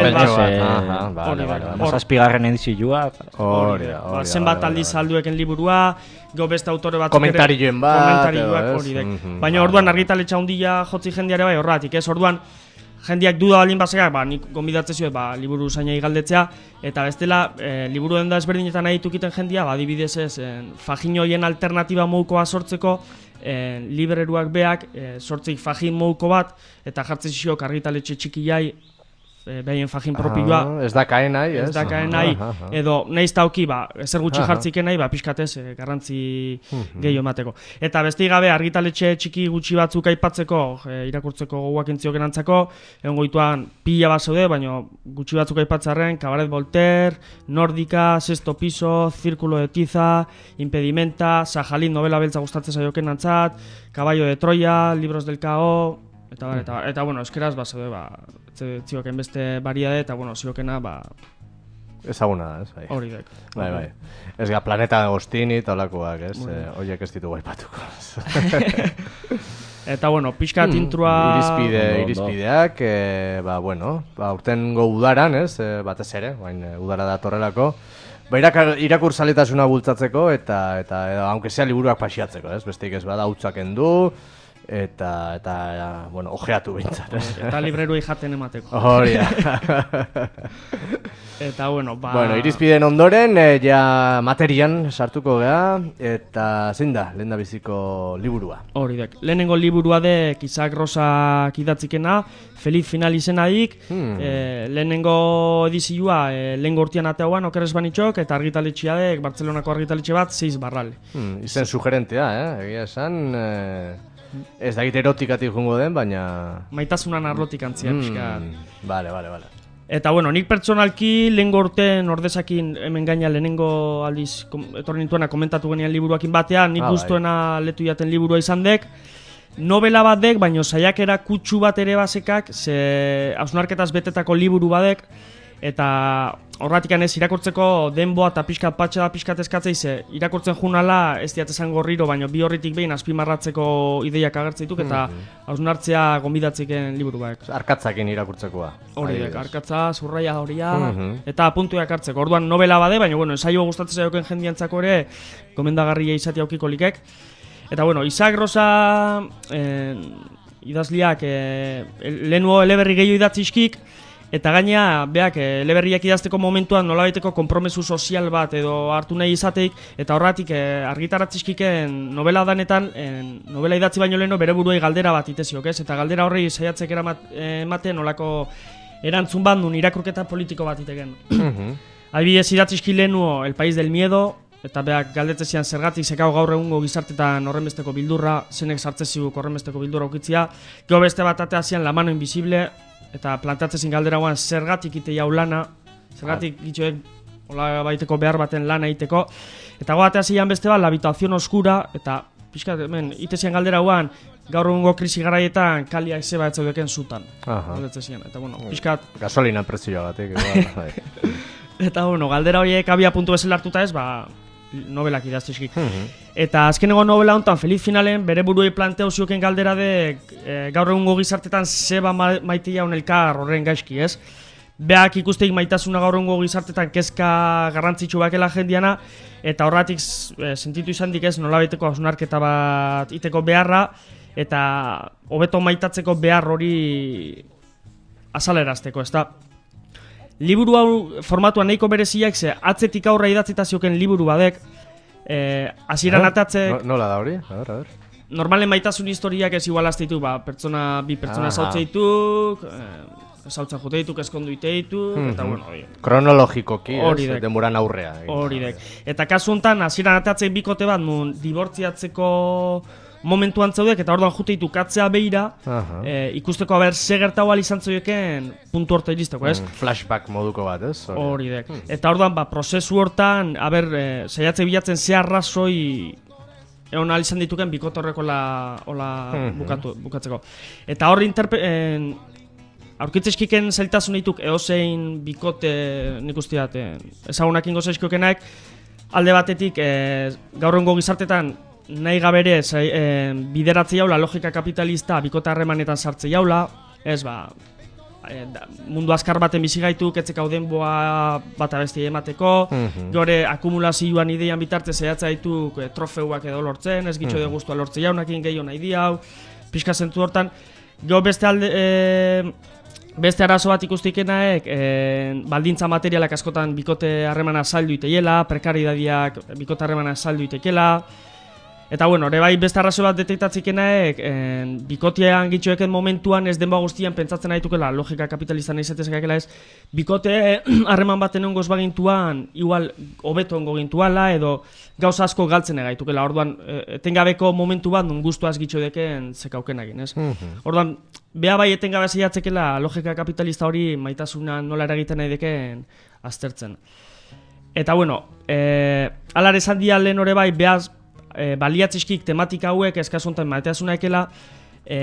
bat. Zazpigarren edizioa. Hori. Zenbat aldiz saldueken liburua, gero beste autore bat... Komentarioen bat. Baina orduan argitaletxa handia jotzi jendeare bai horretik, ez? Orduan jendeak duda baldin basekak, nik gonbidatze zuet liburu zainai galdetzea, eta bestela, liburu den da ezberdinetan nahi tukiten jendia, adibidez ez, fajin horien alternatiba modukoa sortzeko, libreruak beak, sortzik fajin moduko bat, eta jartzen ziok argitaletxe txikiai, behien fajin propioa. Ez da kaen nahi, ez? Ez da kaen nahi, edo nahiz tauki, ezer gutxi jartziken nahi, pixkatez, garrantzi gehiago emateko. Eta beste gabe argitaletxe txiki gutxi batzuk aipatzeko, irakurtzeko goguak entzioken antzako, egon goituan pila bat zaude, baina gutxi batzuk aipatzarren, Cabaret Voltaire, Nórdica, Sexto Piso, Círculo de Tiza, Impedimenta, Sajalín novela beltza gustatzen zaioken antzat, Caballo de Troya, Libros del K.O., eta bueno, eskeraz zaude, zioken beste variade, eta bueno, ziokena, ezaguna da, ez? Bai. Hori dek. Bai. Ez ga, Planeta Agostini eta olakoak, ez? Horiek ez ditugu aipatuko. Eta, bueno, pixkat introa... Irizpideak, urtengo udaran, ez? Batez ere, udara datorrelako. Irakurzaletasuna bultzatzeko eta aunque sea liburuak pasiatzeko, ez? Besteik ez bada hautzak endu, eta ojeatu behintzat, ez? Eta libreruei jaten emateko. Hori da. Eta, irizpideen ondoren, ja materian sartuko gea, eta zein da, lehendabiziko liburua? Hori dek. Lehenengo liburua dek Isaac Rosak idatzikena, Feliz Final izenadik, lehenengo edizioa, lehengo urtean ateauan, okeres banitxok, eta argitaletxea dek, Bartzelonako argitaletxe bat, 6 barrale. Izen sugerentea, egia esan... Ez dakit erotikatik jungo den, baina... Maitasunan arlotik antzia, pixka. Vale. Eta, nik pertsonalki lehengo urten ordezakin hemen gaina lehenengo aldiz etorri nintuena komentatu genean liburuakin batean, nik guztuena letu jaten liburua izan dek. Novela bat dek, baina saiakera kutsu bat ere basekak, ze hausnarketaz betetako liburu badek, eta horretik ez irakurtzeko denboa eta pixkat patxe da pixkat eskatzei, ze irakurtzen junala ez diat esan gorriro, baina bi horritik behin azpimarratzeko ideiak agertzeituk, eta hausnartzea gonbidatziken liburu baek. Arkatzakin irakurtzekoa. Hori dek, arkatza, zurraia horia, eta puntuak hartzeko. Orduan novela bade, baina ensaio gustatzen zaioken jendiantzako ere gomendagarria izatea aukiko likek. Eta Isaac Rosa idazliak lehenuo eleberri gehiago idatzizkik, eta gaina, beak, eleberriak idazteko momentuan nolabaiteko konpromesu sozial bat edo hartu nahi izateik, eta horretik argitaratzizkiken novela danetan, novela idatzi baino leheno bere buruei galdera bat iteziok, ez? Eta galdera horri saiatzek ematen nolako erantzun bat nun irakurketa politiko bat iteken. Adibidez idatzizki lehenuo El País del Miedo, eta beak galdetzezian zergatik zekau gaur egungo gizartetan horrenbesteko bildurra, zenek sartzeziguk horrenbesteko bildurra ukitzia, gero beste bat ateazian La Mano Invisible, eta plantatzezin galderagoan zergatik ite jau lana, zergatik gitxoek hola baiteko behar baten lana iteko, eta goatea zian beste bat, La Habitación Oscura, eta pixkat, itezian galderagoan gaur egungo krisi garaietan kaliak zeba etzaudeken zutan. Eta pixkat... Gasolina prezioa batek. Eta galdera horiek abia puntu bezala hartuta ez, novelak idaztizkik. Eta azkeneko novela honetan, Feliz Finalen, bere buruei planteo zioken galdera de gaur egungo gizartetan zeba maitea elkar horren gaizki, ez? Beak ikusteik maitasuna gaur egungo gizartetan kezka garrantzitsu bakela jendiana, eta horratik sentitu izan dik ez nolabaiteko hausnarketa bat iteko beharra, eta hobeto maitatzeko behar hori azalerazteko, ez da? Liburu hau formatuan nahiko bereziak, ze atzetik aurra idatzita zioken liburu badek, hasieran atatzek... Nola da hori? A ver. Normalen maitasun historiak ez igualazte ditu, bi pertsona zautze dituk, zautzen jute dituk, eskondu ite dituk, eta kronologikoki, denboran aurrea. Hori dek. Eta kasu honetan, hasieran atatzek bikote bat, nun dibortziatzeko momentuan zaudek, eta orduan jute ditu katzea behira, ikusteko ze gertau izan zoieken puntu horta iristeko, ez? Flashback moduko bat, ez? Hori dek. Eta orduan, prozesu hortan, saiatze bilatzen ze arrazoi egon izan dituken bikotorreko bukatzeko. Eta horri aurkitzezkiken zailtasun dituk edozein bikote nik usteat ezagunak ingo zaizkiokenak, alde batetik gaurrengo gizartetan nahi gabere bideratze jaula logika kapitalista bikote harremanetan sartze jaula, ez mundu azkar baten bizi gaitu, ketzek hau denboa bat abesti emateko, gore akumulazioan ideian bitartez zehatza ditu trofeuak edo lortzen, ez gitxo de guztua lortze jaunakin gehiago nahi diau, pixka zentu hortan, gero beste arazo bat ikustikenaek, baldintza materialak askotan bikote harremana saldu iteiela, prekaridadiak bikote harremana saldu itekela, eta ore bai beste arrazo bat detektatzikenaek, bikotean gitxoeken momentuan ez denboa guztian pentsatzen nahitukela, logika kapitalista nahi zetezakakela ez, bikote harreman baten ongoz bagintuan, igual hobeto ongo gintuala, edo gauza asko galtzen egaitukela, orduan etengabeko momentu bat nun guztuaz gitxodeken zekaukenagin, ez? Orduan, beha bai etengabe zeiatzekela logika kapitalista hori maitasuna nola eragiten nahi deken aztertzen. Eta alare esan dia lehen hori bai, behaz baliatzizkik tematika hauek eskazontan maiteasuna ekela,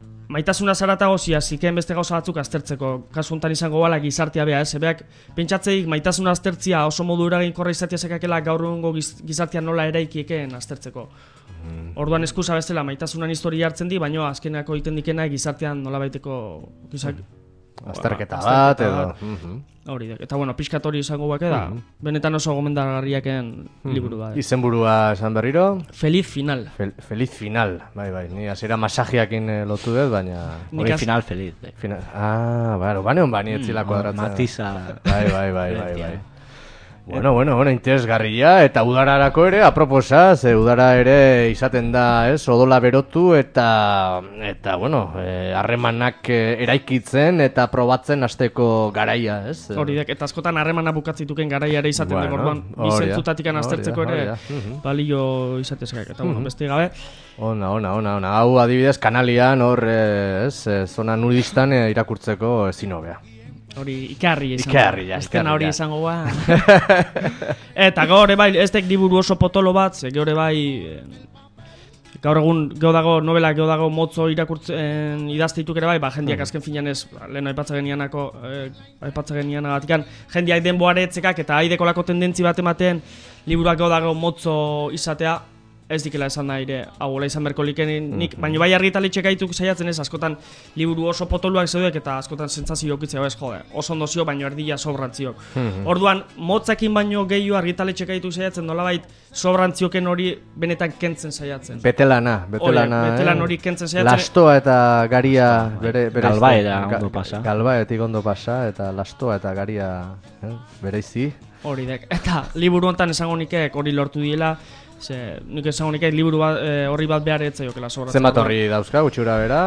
maitasuna zaratago zikeen beste gauza batzuk aztertzeko, kasu honetan izango bala gizartea beha, beak pentsatzeik maitasuna aztertzia oso modu eraginkorra izatea zekakela gaur egungo gizartea nola eraikiekeen aztertzeko. Orduan eskusa bestela maitasunan historia hartzen di, baina azkenako egiten dikena gizartean nola baiteko azterketa bat edo. Hori da. Eta bueno, pixkat hori izango bake da, benetan oso gomendagarriaken liburu da. Izenburua esan berriro? Feliz final. Feliz final, bai, ni hasiera masajiakin lotu dut, baina... Hori final feliz. Bane hon bani etzila kuadratzen. Matiza. Bai. Bueno, interesgarria, eta udararako ere, aproposa, ze udara ere izaten da, odola berotu, eta bueno, harremanak eraikitzen eta probatzen hasteko garaia, ez? Hori da, eta askotan harremana bukatzituken garaia ere izaten dugu, orduan, bizentzutatikan aztertzeko ere, balio izatezak, eta bueno, beste gabe. Ona, hau adibidez kanalian, hor, zona nudistan irakurtzeko ezin hobea. Hori ikarri izango hori izango ba. Eta gaur bai, ez tek liburu oso potolo bat, gaur bai gaur egun novela dago motzo irakurtzen idazteituk ere bai, jendiak azken finean ez, lehen aipatzen genianagatikan, jendiak denboare etzekak eta haidekolako tendentzi bat ematen liburuak dago motzo izatea, ez dikela esan da ere, hauela izan berko likenik, baina bai argitaletxek gaituk saiatzen ez, askotan liburu oso potoluak zeudek eta askotan sentsazio okitzea ez, oso ondozio, baino erdila sobrantziok. Orduan, motzakin baino gehiago argitaletxek gaituk saiatzen, nolabait sobrantzioken hori benetan kentzen saiatzen. Betelana. Betelan hori kentzen saiatzen. Lastoa eta garia bere galbaera ondo pasa. Galbaetik ondo pasa, eta lastoa eta garia bereizi. Hori dek, eta liburu honetan esango nikek hori lortu diela, nik esango nikek liburu horri bat behar etzaiokela sobratzen. Zenbat horri dauzka, gutxura bera?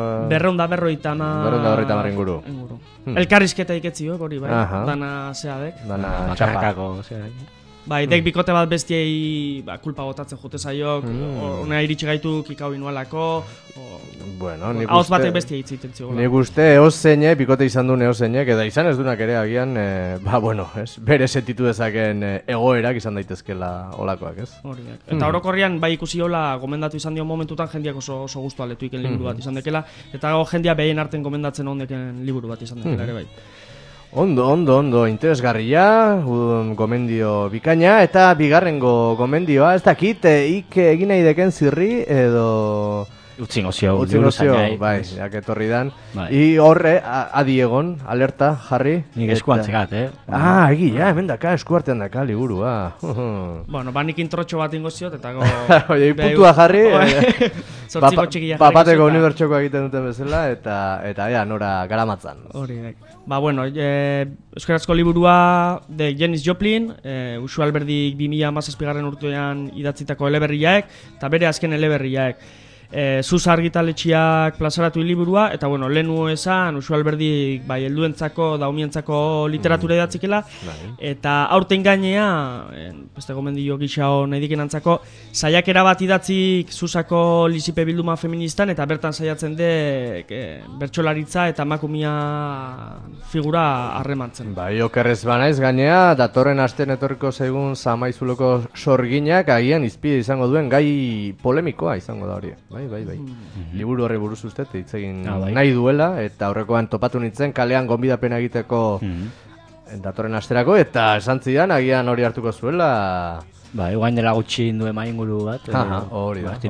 250 inguru. Elkarrizketa iketziok hori bai, dana zeadek. Dana txapa. Bai, dek bikote bat bestiei kulpa botatzen jote zaiok, hona iritsi gaituk ikau inualako, hauz batek bestia hitziten ziola. Nik uste eozeine, bikote izan duen eozeinek, eta izan ez duenak ere agian, bere sentitu dezaken egoerak izan daitezkela olakoak, ez? Horiak. Eta orokorrian, bai ikusi hola, gomendatu izan dio momentutan jendiak oso gustu aletu iken liburu bat izan dekela, eta jendia behien arten gomendatzen ondeken liburu bat izan dekela ere bai. Ondo, interesgarria, gomendio bikaina, eta bigarrengo gomendioa, ez dakit, egin nahi deken zirri, edo... Utzingo zio, bai, jaketorri dan. I horre, adiegon, alerta, jarri. Nik eskuantzekat, egia, hemen daka, eskuartean daka, liburua. Bueno, nik introtxo bat ingo ziot, eta go... Oie, putua jarri, zortziko txikia jarri. Bapateko unibertsoko egiten duten bezala, eta nora garamatzan. Hori, bueno, euskarazko liburua de Janis Joplin, Usu Alberdik 2017 urtean idatzitako eleberriaek, eta bere azken eleberriaek. Zuza argitaletxiak plazaratu liburua, eta bueno, lehenu esan, Usu Alberdik bai, helduentzako, daumientzako literatura idatzikela, eta aurten gainea, beste gomendio gixao nahi dikenantzako, saiakera bat idatzik Zuzako lizipe bilduma feministan, eta bertan saiatzen de bertsolaritza eta emakumia figura harremantzen. Bai, okerrez banaiz gainea, datorren astean etorriko zaigun Zamaizuloko sorginak, agian izpide izango duen gai polemikoa izango da hori. Bai. Liburu horri buruz uste, hitz egin nahi duela, eta aurrekoan topatu nintzen, kalean gonbidapena egiteko datorren asterako, eta esan zidan, agian hori hartuko zuela... Ba, eguain dela gutxi induen main inguru bat, hori da,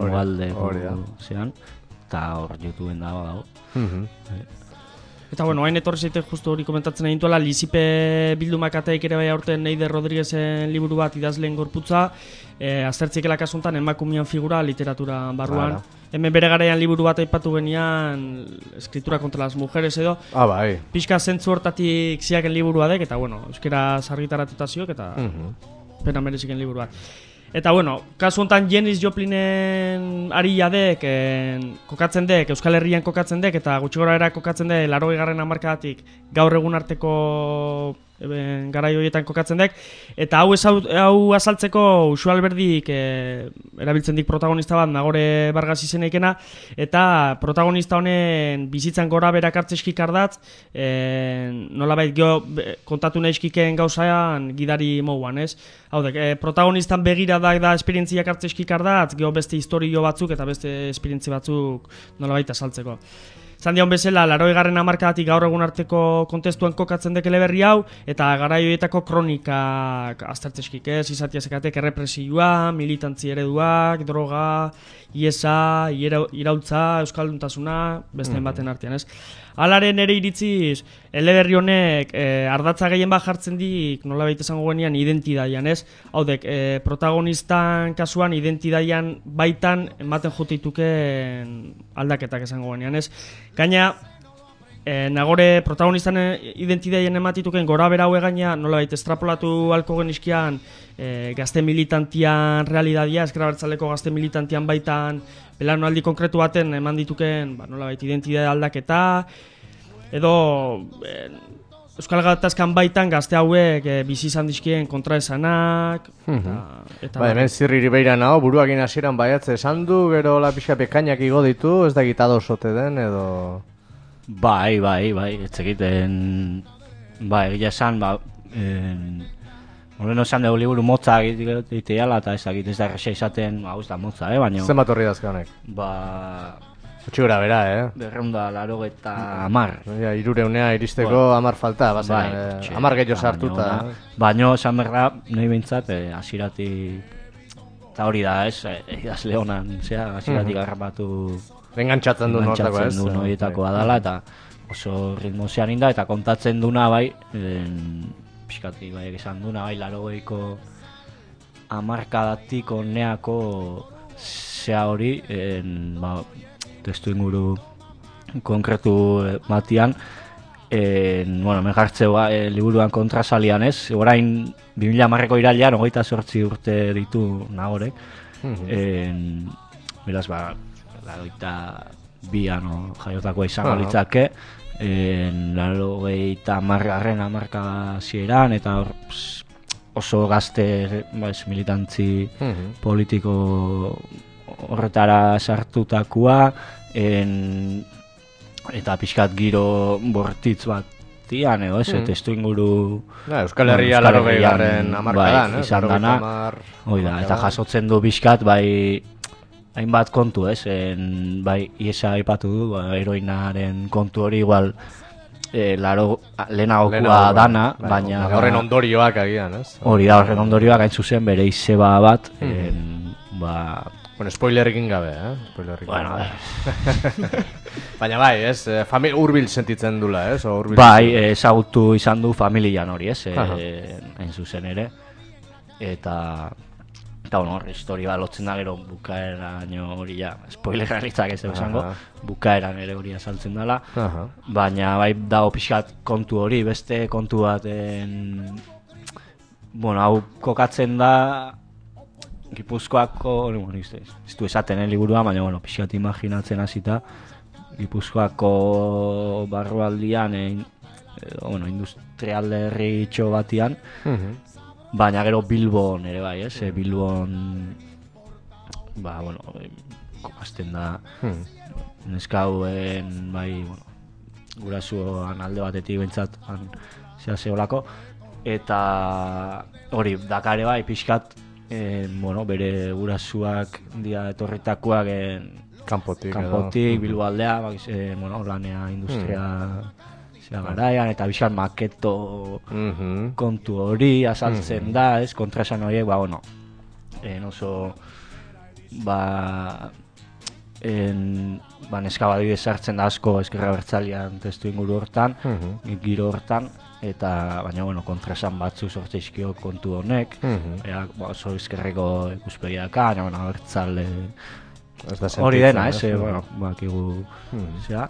eta hor YouTubeen dago. Eta bueno, hain etorri zaite justu hori komentatzen egin duela, lizipe bildumak ateik ere bai aurten Neider Rodriguezen liburu bat idazleen gorputza, aztertzikela kasuntan emakumian figura literatura barruan. Hemen bere garaian liburu bat aipatu genian, Escritura contra las mujeres edo. Bai. Pixka zentzu hortatik ziaken liburu adek, eta bueno, euskera argitaratuta ziok, eta pena mereziken liburu bat. Eta bueno, kasu honetan Janis Joplinen ari jadek, kokatzen dek, Euskal Herrian kokatzen dek, eta gutxi gora era kokatzen dek, 80. hamarkadatik gaur egun arteko garai horietan kokatzen dek, eta hau azaltzeko Uxu Alberdik erabiltzen dik protagonista bat Nagore Vargas izeneikena, eta protagonista honen bizitzan gora berak hartzeskik ardatz, nolabait kontatu nahizkiken gauzaan gidari mouan, ez? Hau protagonistan begira da esperientziak hartzeskik ardatz, geho beste historio batzuk eta beste esperientzi batzuk nolabait azaltzeko. Zan dion bezala, 80. hamarkadatik gaur egun arteko kontestuan kokatzen dek eleberri hau, eta garai horietako kronikak aztertzeskik, ez? Izatia zekatek errepresioa, militantzi ereduak, droga, iesa, iraultza, euskalduntasuna, besteen baten artean, ez? Alaren ere iritziz, eleberri honek ardatza gehien bat jartzen dik, nolabait esango genean, identidadian, ez? Haudek, protagonistan kasuan identidadian baitan ematen jutituken aldaketak esango genean, ez? Gaina, Nagore protagonistan identidadien ematituken gora bera haue gaina, nolabait estrapolatu halko genizkian gazte militantian realidadia, ezker abertzaleko gazte militantian baitan belaunaldi konkretu baten eman dituken nolabait identidade aldaketa, edo Euskal Gatazkan baitan gazte hauek bizi izan dizkien kontraesanak, eta hemen Zirriri beira nago, buruakin hasieran baiatze esan du, gero la pixka pekainak igo ditu, ez da gitado sote den, edo... Bai, ez egiten, egia esan, horren esan dugu liburu motza egiteala, eta ez da errexea izaten, ez da motza, baina... Zen bat horri dazka honek? Utsigura bera, 210. Ja, 300 iristeko 10 falta, 10 gehiago sartuta. Baina, esan berra, nahi behintzat, hasirati, eta hori da, idazle honan, hasirati garrapatu... Engantzatzen du nortako, ez? Engantzatzen du horietakoa dela, eta oso ritmo zean inda, eta kontatzen duna, pixkati, esan duna, 80ko hamarkadatik oneako zea hori, testu inguru konkretu batian, megartzeu liburuan kontrasalian, ez? Orain, 2010ko irailean, 28 urte ditu Nagorek, beraz, 82an jaiotakoa izango litzake, 80. hamarkada zieran, eta oso gazte militantzi politiko horretara sartutakoa, eta pixkat giro bortitz bat tian, testu inguru... Euskal Herria 80. hamarkadan, izan dana, eta jasotzen du pixkat, hainbat kontu, iesa aipatu du, heroinaren kontu hori igual lehenagokoa dana, baina... Horren ondorioak agian, ez? Hori da, horren ondorioak hain zuzen bere izeba bat, spoilerrekin gabe, Bueno, baina bai, ez? Hurbil sentitzen dula, ez? Ezagutu izan du familian hori, ez? Hain zuzen ere. Eta historia lotzen da gero bukaeran hori spoileran itzak ez esango, bukaeran ere hori azaltzen dela, baina bai dago pixkat kontu hori, beste kontu bat, hau kokatzen da Gipuzkoako, ez du esaten liburua, baina pixkat imaginatzen hasita, Gipuzkoako barrualdian, industrialde herritxo batian, baina gero Bilbon ere bai, Bilbon kokazten da neska hauen gurasoan alde batetik behintzat zeolako, eta hori dakare bai pixkat bere gurasoak dia etorritakoak kanpotik Bilbo aldea, lanea industria garaian, eta bizkan maketo kontu hori azaltzen da, kontraesan horiek, oso neska badibidez sartzen da asko ezkerra bertzalian testu inguru hortan, giro hortan, eta baina kontraesan batzu sortzeizkio kontu honek, oso ezkerreko ikuspegiaka, baina bertzale hori dena, bakigu zera,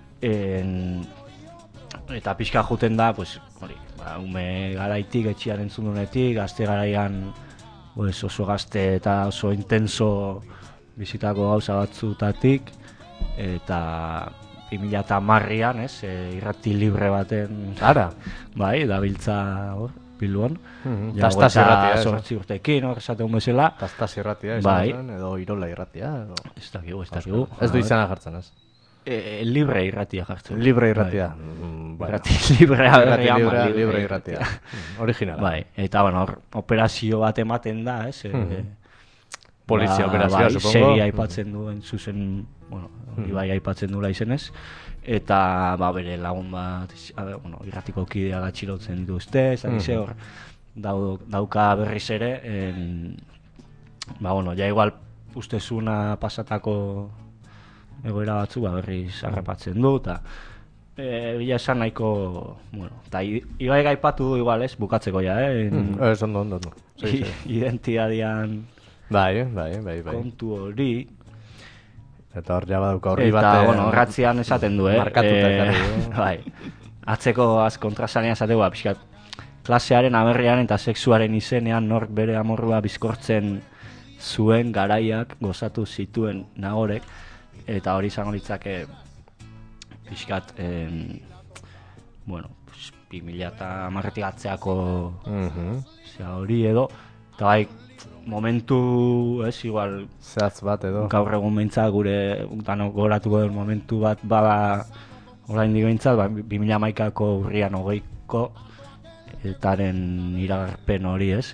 eta pixka juten da, ume garaitik, etxian entzundunetik, gazte garaian oso gazte eta oso intenso bizitako gauza batzutatik, eta 2010an, ez, irrati libre baten, Ara. bai, dabiltza hor, Bilbon. Tastaz irratia, ez. 8 urtekin, hor esaten bezala. Tastaz irratia, Bai. edo Irola irratia. Edo... Ez dakigu. Ez du izana jartzen, ez? Libre irratia jartzen. Libre irratia. Irrati librea berria, Libre irratia. Originala. Bai, eta bueno, hor operazio bat ematen da, ez? Polizia operazioa, supongo. Seria aipatzen duen zuzen, bueno, Ibai aipatzen duela izenez. Eta bere lagun bat, bueno, irratiko kidea atxilotzen dituzte, ez dakize hor dauka berriz ere, bueno, ja igual ustezuna pasatako egoera batzu berriz harrapatzen du, eta bila esan nahiko, bueno, eta Ibai gaipatu du igual ez, bukatzeko ja, Ez, ondo. Identidadian Bai. kontu hori. Eta hor ja badauka horri bat... Eta, bueno, ratzian esaten du, Markatuta ekarri du. Bai, atzeko kontrasanean esateko, pixkat, klasearen, aberriaren eta sexuaren izenean nork bere amorrua bizkortzen zuen garaiak gozatu zituen nagorek, eta hori izango litzake pixkat, bueno, 2010 atzeako hori edo, eta bai, momentu, ez, igual... Zehatz bat edo. Gaur egun behintzat gure danok goratuko den momentu bat bada oraindik behintzat, 2011ko urrian 20ko etaren iragarpen hori, ez?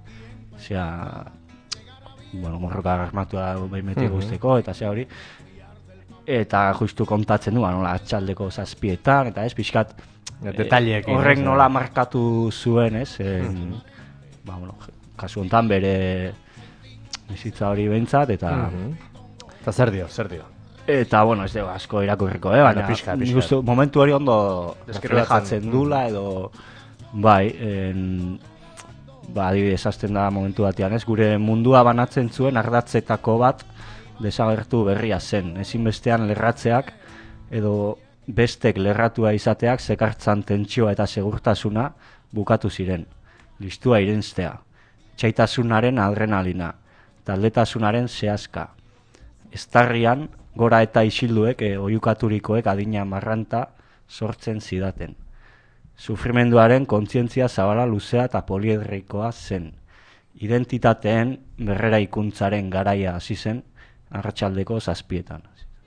Bueno, morroka armatua behin guzteko, eta hori. Eta justu kontatzen du, nola, atxaldeko 7etan, eta ez, pixkat... Detaileekin. Horrek nola markatu zuen, ez? Bueno, kasu honetan bere bizitza hori behintzat, eta... Eta zer dio? Eta, bueno, ez dugu asko irakurriko, baina pixkat. Momentu hori ondo reflejatzen dula, edo... Bai, adibidez hasten da momentu batean, ez? Gure mundua banatzen zuen ardatzetako bat desagertu berria zen. Ezinbestean lerratzeak, edo bestek lerratua izateak zekartzan tentsioa eta segurtasuna bukatu ziren. Listua irentztea. Txaitasunaren adrenalina, taldetasunaren zehazka. Estarrian, gora eta isilduek, oiukaturikoek adina marranta sortzen zidaten. Sufrimenduaren kontzientzia zabala luzea eta poliedrikoa zen. Identitateen berreraikuntzaren garaia hasi zen, arratsaldeko 7etan.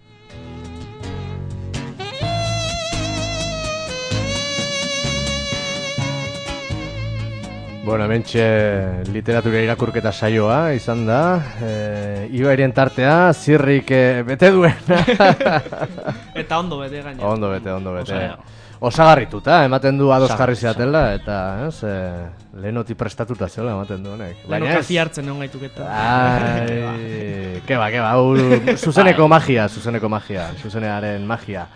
Bueno, hementxe literatura irakurketa saioa izan da. Ibairien tartea, zirrik bete duena. Eta ondo bete gaina. Ondo bete. Osagarrituta, ematen du ados jarri zeatela, eta lehenotik prestatuta zela ematen du honek. Leheno kafi hartzen egon gaituketa. Keba, zuzeneko magia, zuzenearen magia.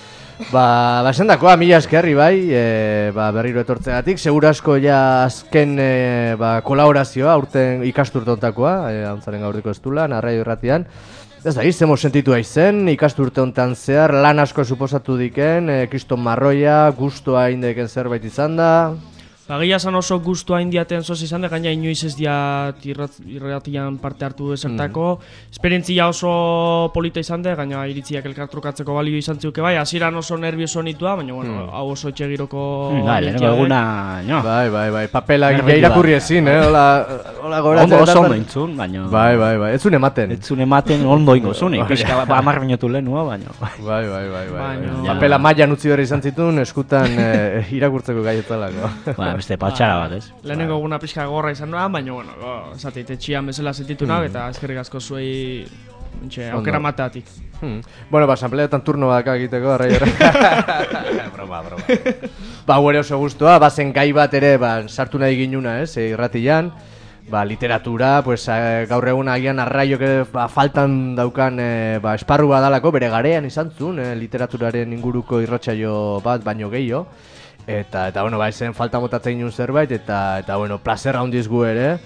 Esan dakoa, mila eskerri bai, berriro etortzegatik, segura asko ja azken kolaborazioa, aurten ikasturteontakoa, hauntzaren gaurdiko estulan, arraio irratian. Ez da, izemo sentitu aizen, ikasturte hontan zehar, lan asko suposatu diken, kriston marroia, guztua indeken zerbait izan da. Bagia zan oso guztua indiaten zoz izan da, gaina inoiz ez diat irratian parte hartu ezertako. Esperientzia oso polita izan da, gaina iritziak elkartrukatzeko balio izan ziuke bai. Hasieran oso nervioso nitua, baina bueno, hau oso etxegiroko... Lehenko eguna, no. Bai, papelak irakurri ezin, hola goratzen. Oso ondo intzun, baina... Bai, ez zuen ematen. Ondo ingo zuen, pixka 10 minutu lehenua, baina... Bai. Papela mailan utzi hori izan zituen, eskutan irakurtzeko gaietalako. Beste patxara bat, ez? Lehenengo eguna pixka gorra izan nuen, baina, bueno, esateit, etxian bezala sentitu nago, eta eskerrik asko zuei aukera mateatik. Bueno, asanpleetan turno bat egiteko, arraio. Broma. Gure oso guztua, zen gai bat ere, sartu nahi ginuna, irratian, literatura, gaur egun agian arraiok faltan daukan esparru badalako, bere garean izan zuen, literaturaren inguruko irratsaio bat baino gehiago. Eta bueno, ezen falta botatzen ginen zerbait, eta bueno, plazerra handiz gu ere.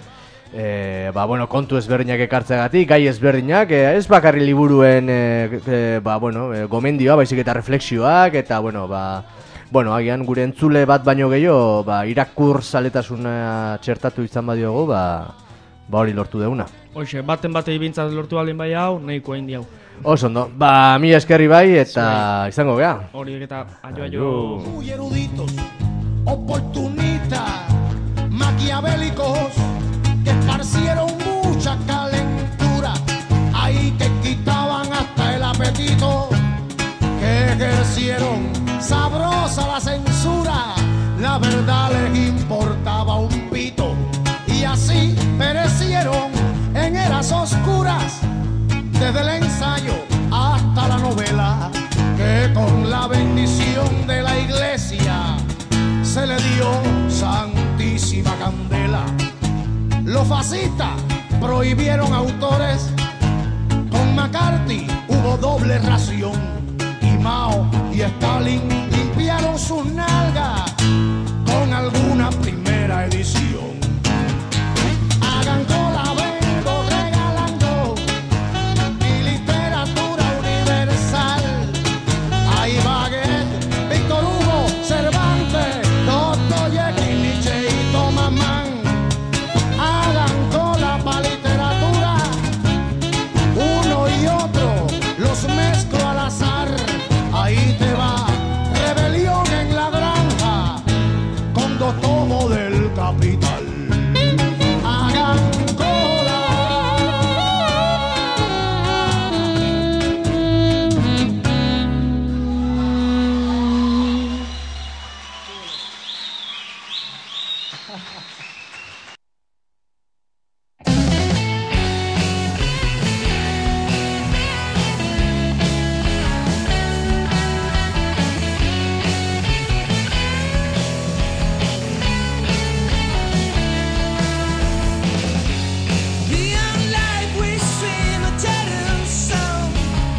Kontu ezberdinak ekartzeagatik, gai ezberdinak, ez bakarri liburuen gomendioa, baizik eta refleksioak, eta bueno, agian gure entzule bat baino gehiago, irakur zaletasuna txertatu izan badiogu, hori lortu deuna. Hoxe, baten bate ibintzat lortu baldin bai hau, nahiko hain diau. Oso ondo, ba, mi eskerri bai eta izango gea. Horiek eta aio. Muy eruditos, oportunistas, maquiavélicos, que esparcieron mucha calentura, ahí que quitaban hasta el apetito, que ejercieron sabrosa la censura, la verdad les importaba un pito, y así perecieron en eras oscuras, desde el ensayo hasta la novela, que con la bendición de la iglesia se le dio santísima candela. Los fascistas prohibieron autores, con McCarthy hubo doble ración, y Mao y Stalin limpiaron sus nalgas con alguna primera edición. Hagan cola, vengo regalando mi literatura universal. Ahí Baguette, Víctor Hugo, Cervantes, Dostoyevsky, Nietzsche y Thomas Mann. Hagan cola pa' literatura, uno y otro los mezclo al azar. Ahí te va Rebelión en la Granja, con 2 tomos del Capital. Hagan cola. Beyond life we swim a tattered song.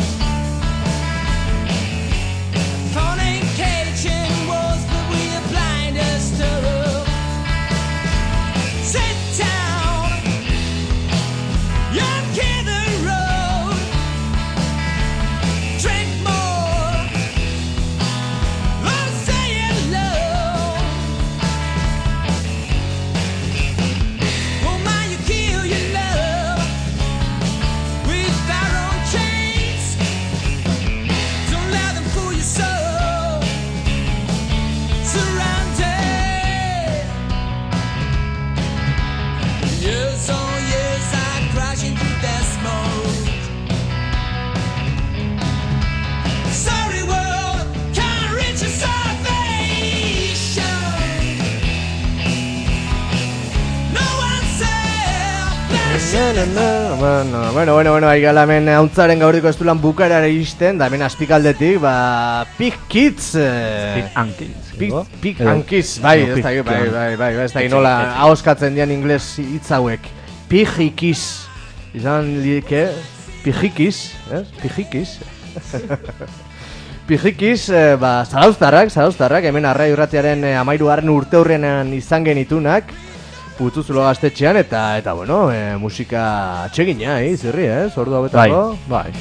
Fornication was but we are blinders to love. Sit down, young kid the road. Drink more, don't say it low. Oh my, you kill your love with our own chains. Don't let them fool your soul. Surrounded. Years on years I crash into death smoke. Sorry world, can't reach your salvation. No one said Bueno, aigala hemen hauntzaren gaurdiko ez dulan bukarara iristen, da hemen azpikaldetik, ba, Pig Kids, Pig and Kids, bai, ez da nola ahoskatzen dian ingles hitz hauek, Pijikis, izan like, Pijikis, Pijikis, Pijikis, ba, zarauztarrak, hemen Arrai Irratiaren 13. urteurrenan izan genitunak, Putzuzulo gaztetxean, eta bueno, musika atsegina, zirri, ordu hauetako, bai.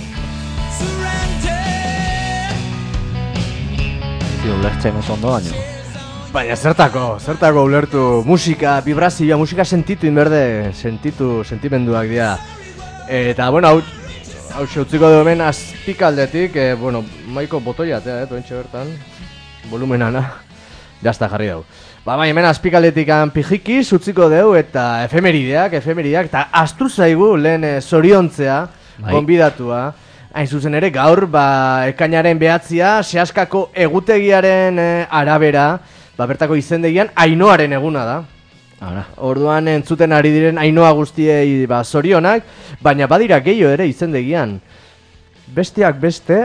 Tio, ulertzen oso ondo baino. Baina zertako ulertu, musika, vibrazioa, musika sentitu inberde, sentimenduak dira. Eta, bueno, hau utziko du hemen azpikaldetik, bueno, maiko botoia, toentxe bertan, volumenana, jazta jarri dau. Ba, hemen azpikaldetik Pijikiz utziko deu eta efemerideak, eta astu zaigu lehen zoriontzea, gonbidatua. Hain zuzen ere, gaur, ekainaren 9, Seaskako egutegiaren arabera, bertako izendegian Ainoaren eguna da. Orduan entzuten ari diren Ainoa guztiei zorionak, baina badira gehiago ere izendegian. Besteak beste,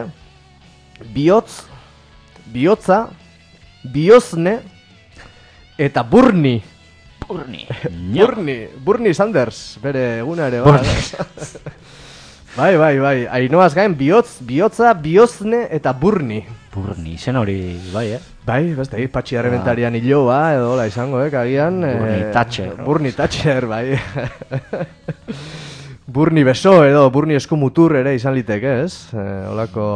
bihotza, bihozne, eta Burni. Burni Sanders, bere eguna ere. Bai, Ainoaz gain, bihotza, bihozne eta Burni. Burni, izen hori, bai, Bai, beste, Patxi Arrebentarian hiloa, edo hola izango, agian. Burni Thatcher, bai. Burni Beso, edo Burni Eskumutur ere izan liteke, ez? Holako...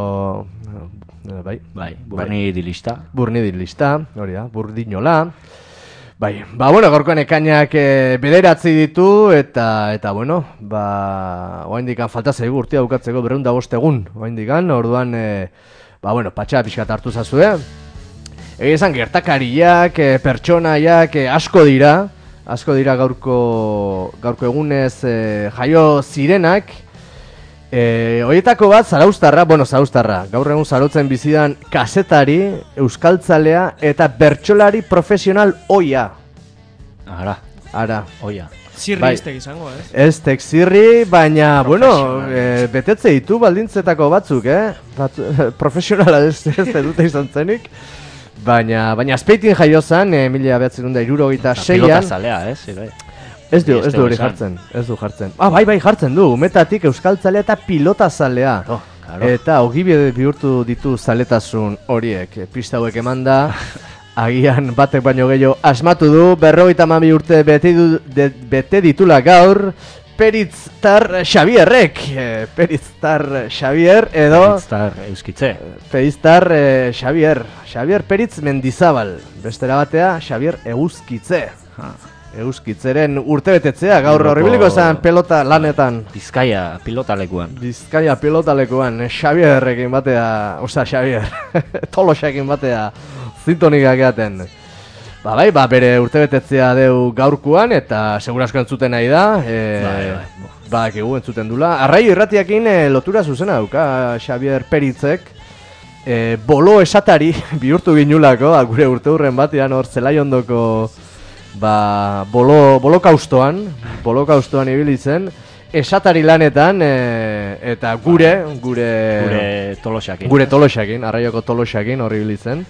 Bai, Burni Dilista. Burni Dilista, hori da, Burdinola. Bai, bueno, gaurkoan ekainak bederatzi ditu, eta bueno, oaindikan falta zaigu urtea bukatzeko 205 egun, oaindikan, orduan, bueno, patxa pixkat hartu zazue. Esan gertakariak, pertsonaiak asko dira gaurko egunez jaio zirenak. Horietako bat zarauztarra, gaur egun zarautzen bizidan kazetari, euskaltzalea eta bertsolari profesional oia. Ara. Oia. Zirri iztek izango, ez? Ez tek zirri, baina, betetze ditu baldintzetako batzuk, profesionala ez dute izan zenik. Baina azpeitin jaio zen, 1976an. Pilota zalea, ez? Ez du hori jartzen, Bai, jartzen du, umetatik euskaltzalea eta pilota zalea. Eta ogibide bihurtu ditu zaletasun horiek. Pista hauek eman da, agian batek baino gehiago asmatu du, 52 urte bete ditula gaur, Peritztar Xabierrek. Peritztar Xabier edo... Peritztar Euskitze. Peritztar Xabier. Xabier Peritz Mendizabal. Bestera batea, Xabier Euskitze. Euskitzeren urtebetetzea, gaur horribiliko esan pelota lanetan. Bizkaia pilotalekuan. Xabierrekin batea, Xabier, Tolosakin batea, zintonikak eaten. Bere urtebetetzea deu gaurkuan, eta segurasko entzuten nahi da. Egu entzuten dula. Arrai irratiakin lotura zuzena dauka, Xabier Peritzek. Bolo esatari bihurtu ginulako, gure urte hurren batean, hor Zelaiondoko... bolokaustoan ibili zen, esatari lanetan, eta gure Tolosakin, Arraioko Tolosakin horri ibili zen.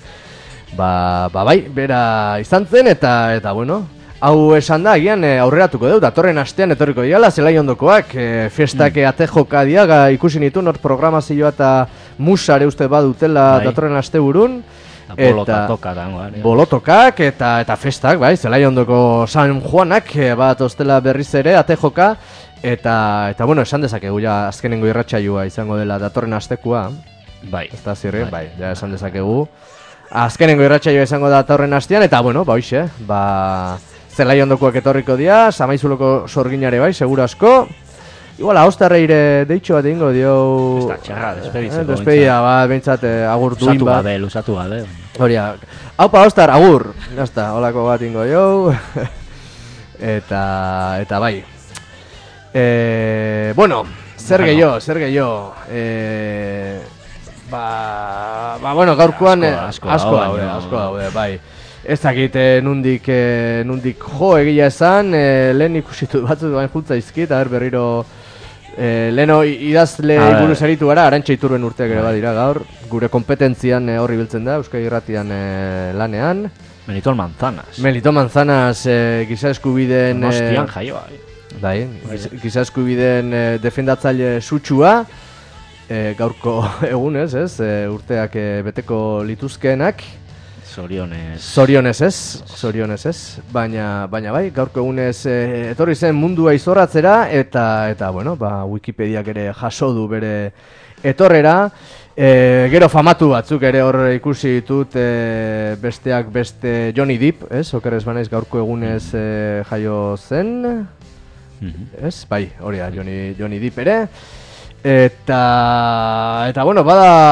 Bera izan zen, eta bueno, hau esan da, agian aurreratuko dut, datorren astean etorriko diala, Zelaiondokoak, festak ate joka diaga ikusi nitu, nor programazioa eta musare uste badutela datorren asteburun. Bolotokak eta festak, Zelaiondoko San Juanak bat ostela berriz ere ate joka, eta bueno, esan dezakegu ja azkenengo irratsaioa izango dela datorren astekua. Ez da zirri, ja esan dezakegu. Azkenengo irratsaioa izango da datorren astean, eta bueno, hoxe, Zelaiondokoak etorriko dira, Samaizuloko sorginare seguru asko. Igual, ahostarreire deitxo bat ingo dio... Ez da txarra, despeditzeko. Despedia, bentsat, agur duin bat. Lusatu gabe. Horia, haupa ahostar, agur. Gazta, holako bat ingo dio. Eta bai. Bueno, zer gehiago. Bueno, gaurkoan asko daude, bai. Ez dakit nundik jo egia esan, lehen ikusitu batzut bain juntza izkit, berriro leheno idazle buruz aritu gara, Arantxa Iturben urteak ere badira gaur, gure kompetentzian horri biltzen da, Euskal Irratian lanean. Melitón Manzanas giza eskubideen... Donostian jaioa. Giza eskubideen defendatzaile sutsua, gaurko egunez, urteak beteko lituzkeenak. Zorionez ez, baina bai, gaurko egunez etorri zen mundua izorratzera, eta bueno, Wikipediak ere jaso du bere etorrera. Gero famatu batzuk ere hor ikusi ditut, besteak beste Johnny Depp, okerrez banaiz gaurko egunez jaio zen, bai, hori da, Johnny Depp ere, eta bueno,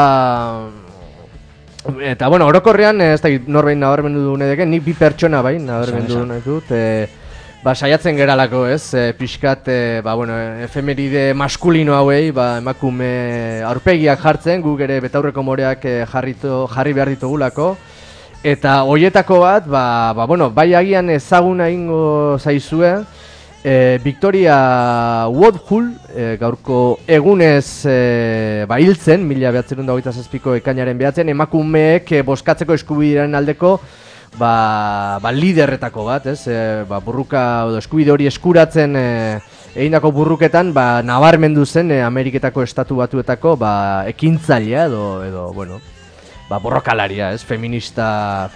Eta, bueno, orokorrean, ez da, norbein nabarmendu du nedeken, nik bi pertsona nabarmendu nahi dut, saiatzen geralako, pixkat, efemeride maskulino hauei, emakume aurpegiak jartzen, guk ere betaurreko moreak jarri behar ditugulako, eta horietako bat, bai agian ezaguna ingo zaizue, Victoria Woodhull, gaurko egunez hiltzen, 1927ko ekainaren behatzen, emakumeek boskatzeko eskubidearen aldeko liderretako bat, burruka edo eskubide hori eskuratzen egindako burruketan, nabarmendu zen Ameriketako estatu batuetako ekintzailea edo borrokalaria, feminista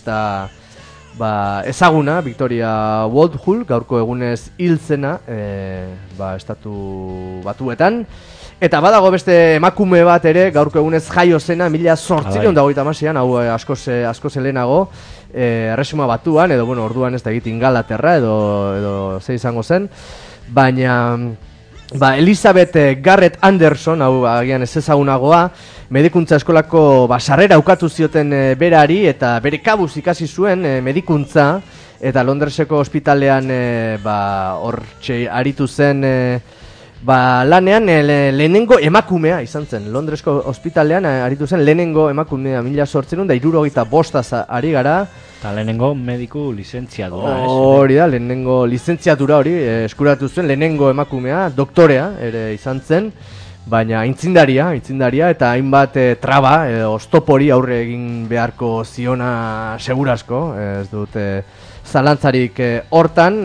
ezaguna, Victoria Woodhull, gaurko egunez hiltzena, estatu batuetan. Eta badago beste emakume bat ere, gaurko egunez jaio zena, 1856an, hau askoz lehenago, Erresuma Batuan, edo, bueno, orduan ez da egit Ingalaterra, edo ze izango zen, baina, Elizabeth Garrett Anderson, hau agian ez ezagunagoa, medikuntza eskolako sarrera ukatu zioten berari, eta bere kabuz ikasi zuen medikuntza, eta Londreseko ospitalean hortxe aritu zen lanean lehenengo emakumea izan zen. Londresko ospitalean aritu zen lehenengo emakumea 1875 ari gara. Eta lehenengo mediku lizentziatura. Hori da, lehenengo lizentziatura hori eskuratu zuen, lehenengo emakumea, doktorea ere izan zen. Baina aitzindaria eta hainbat traba, oztopori aurre egin beharko ziona segurazko, ez dut zalantzarik hortan,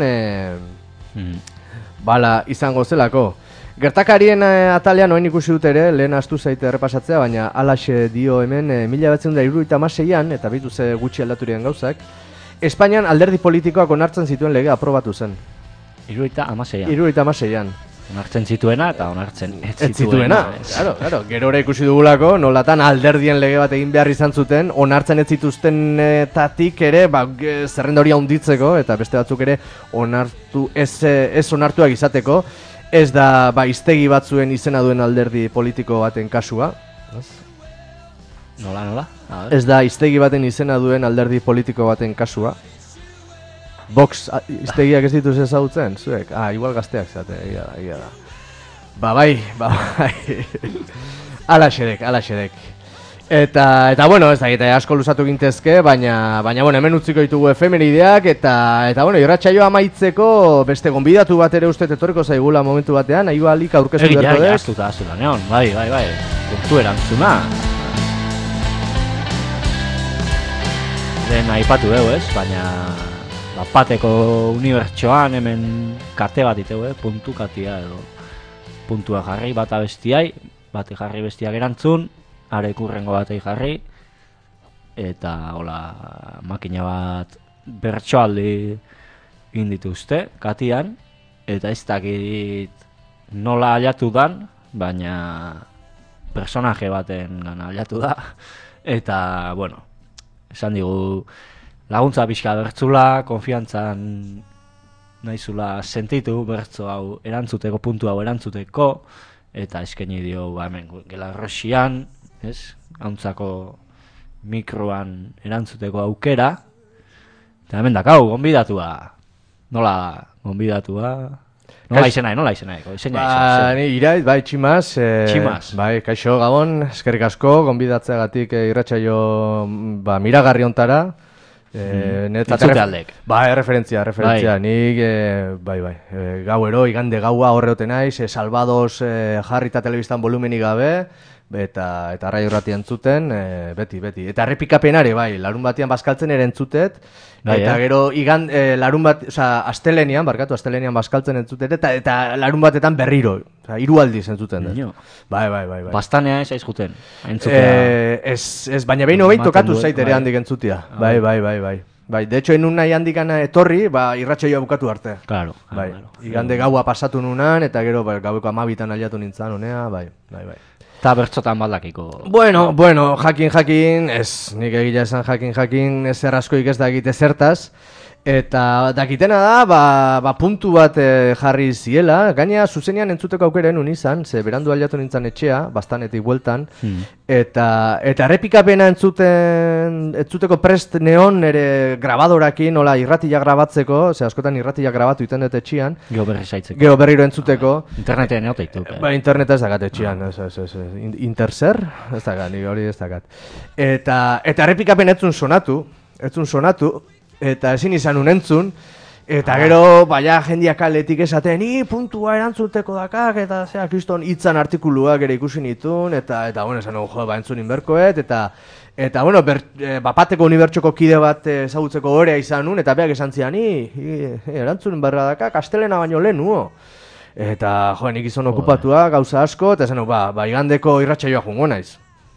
bala izango zelako. Gertakarien atalean oain ikusi dut ere, lehen astu zaite errepasatzea, baina alaxe dio hemen 1976an, eta bitu ze gutxi aldaturian gauzak, Espainian alderdi politikoak onartzen zituen legea aprobatu zen. 76an. Onartzen zituena eta onartzen ez zituena. Claro, gerora ikusi dugulako, nolatan alderdien lege bat egin behar izan zuten, onartzen ez zituztenetatik ere, zerrenda hori handitzeko, eta beste batzuk ere ez onartuak izateko, ez da hiztegi batzuen izena duen alderdi politiko baten kasua. Nola? Ez da hiztegi baten izena duen alderdi politiko baten kasua. Vox hiztegiak ez dituz ezagutzen, zuek? Igual gazteak zate, egia da. Bai. Alaxedek. Eta bueno, ez da, asko luzatu gintezke, baina bueno, hemen utziko ditugu efemerideak, eta bueno, irratsaioa amaitzeko beste gonbidatu bat ere uste etorriko zaigula momentu batean, alik aurkeztu beharko dek. Astuta, neon, bai, puntu erantzuna. Den aipatu dugu, ez, baina Pateko unibertsoan hemen kate bat iteu, puntu katia edo puntua jarri bat abestiai, bate jarri bestiak erantzun, arek urrengo batei jarri, eta hola makina bat bertsoaldi indituzte katian, eta ez dakit nola aliatu dan, baina personaje baten gana aliatu da, eta bueno, esan digu laguntza pixka bertzula, konfiantzan nahizula sentitu bertzo hau erantzuteko, puntu hau erantzuteko, eta eskaini dio hemen Gelarrosian, ez? Hauntzako mikroan erantzuteko aukera, eta hemen dakau, gonbidatua. Nola gonbidatua? Nola izenai? Ni Iraiz, bai, Tximaz. Bai, kaixo, Gabon, eskerrik asko, gonbidatzeagatik irratsaio miragarri ontara. Entzutaldek. Referentzia. Nik, gauero, igande gaua horreote naiz, Salvados jarrita telebistan volumenik gabe, eta radio irratia entzuten, beti. Eta errepikapenare, larun batian bazkaltzen ere entzutet, eta gero larun bat, astelenian bazkaltzen entzutet, eta larun batetan berriro, 3 aldiz entzuten. Bai. Bastanea ez aizkuten, entzutea. Ez, baina behin hobein tokatu zaite ere handik entzutia. Bai, de hecho, enun nahi handikana etorri, irratsaioa bukatu arte. Claro. Igande gaua pasatu nunan, eta gero gaueko 12 aliatu nintzen honea, bai. Eta bertzotan baldakiko. Bueno, jakin, ez, nik egila esan jakin, ez erraskoik ez dakite zertaz. Eta dakitena da, puntu bat jarri ziela, gaina zuzenean entzuteko aukeren izan, ze berandu aliatu nintzen etxea, bastanetik bueltan, eta errepikapena entzuteko prest neon ere grabadorakin, hola irratia grabatzeko, ze askotan irratia grabatu iten dut etxean. Gero berriro entzuteko. Internetean eote Interneta ez dakat etxean, Interzer? Ez dakat, hori ez dakat. Eta errepikapen etzun sonatu, eta ezin izan unentzun, eta gero, jendiak aletik esaten, puntua erantzuteko dakak, eta kriston hitzan artikuluak ere ikusi nitun, eta bueno, esan entzun inberkoet, eta bueno, Pateko unibertsoko kide bat ezagutzeko gorea izan nun, eta beak esan zian, erantzun berra dakak, astelena baino lehen nuo. Eta nik izan okupatua, gauza asko, eta esan igandeko irratsaioa jungo naiz.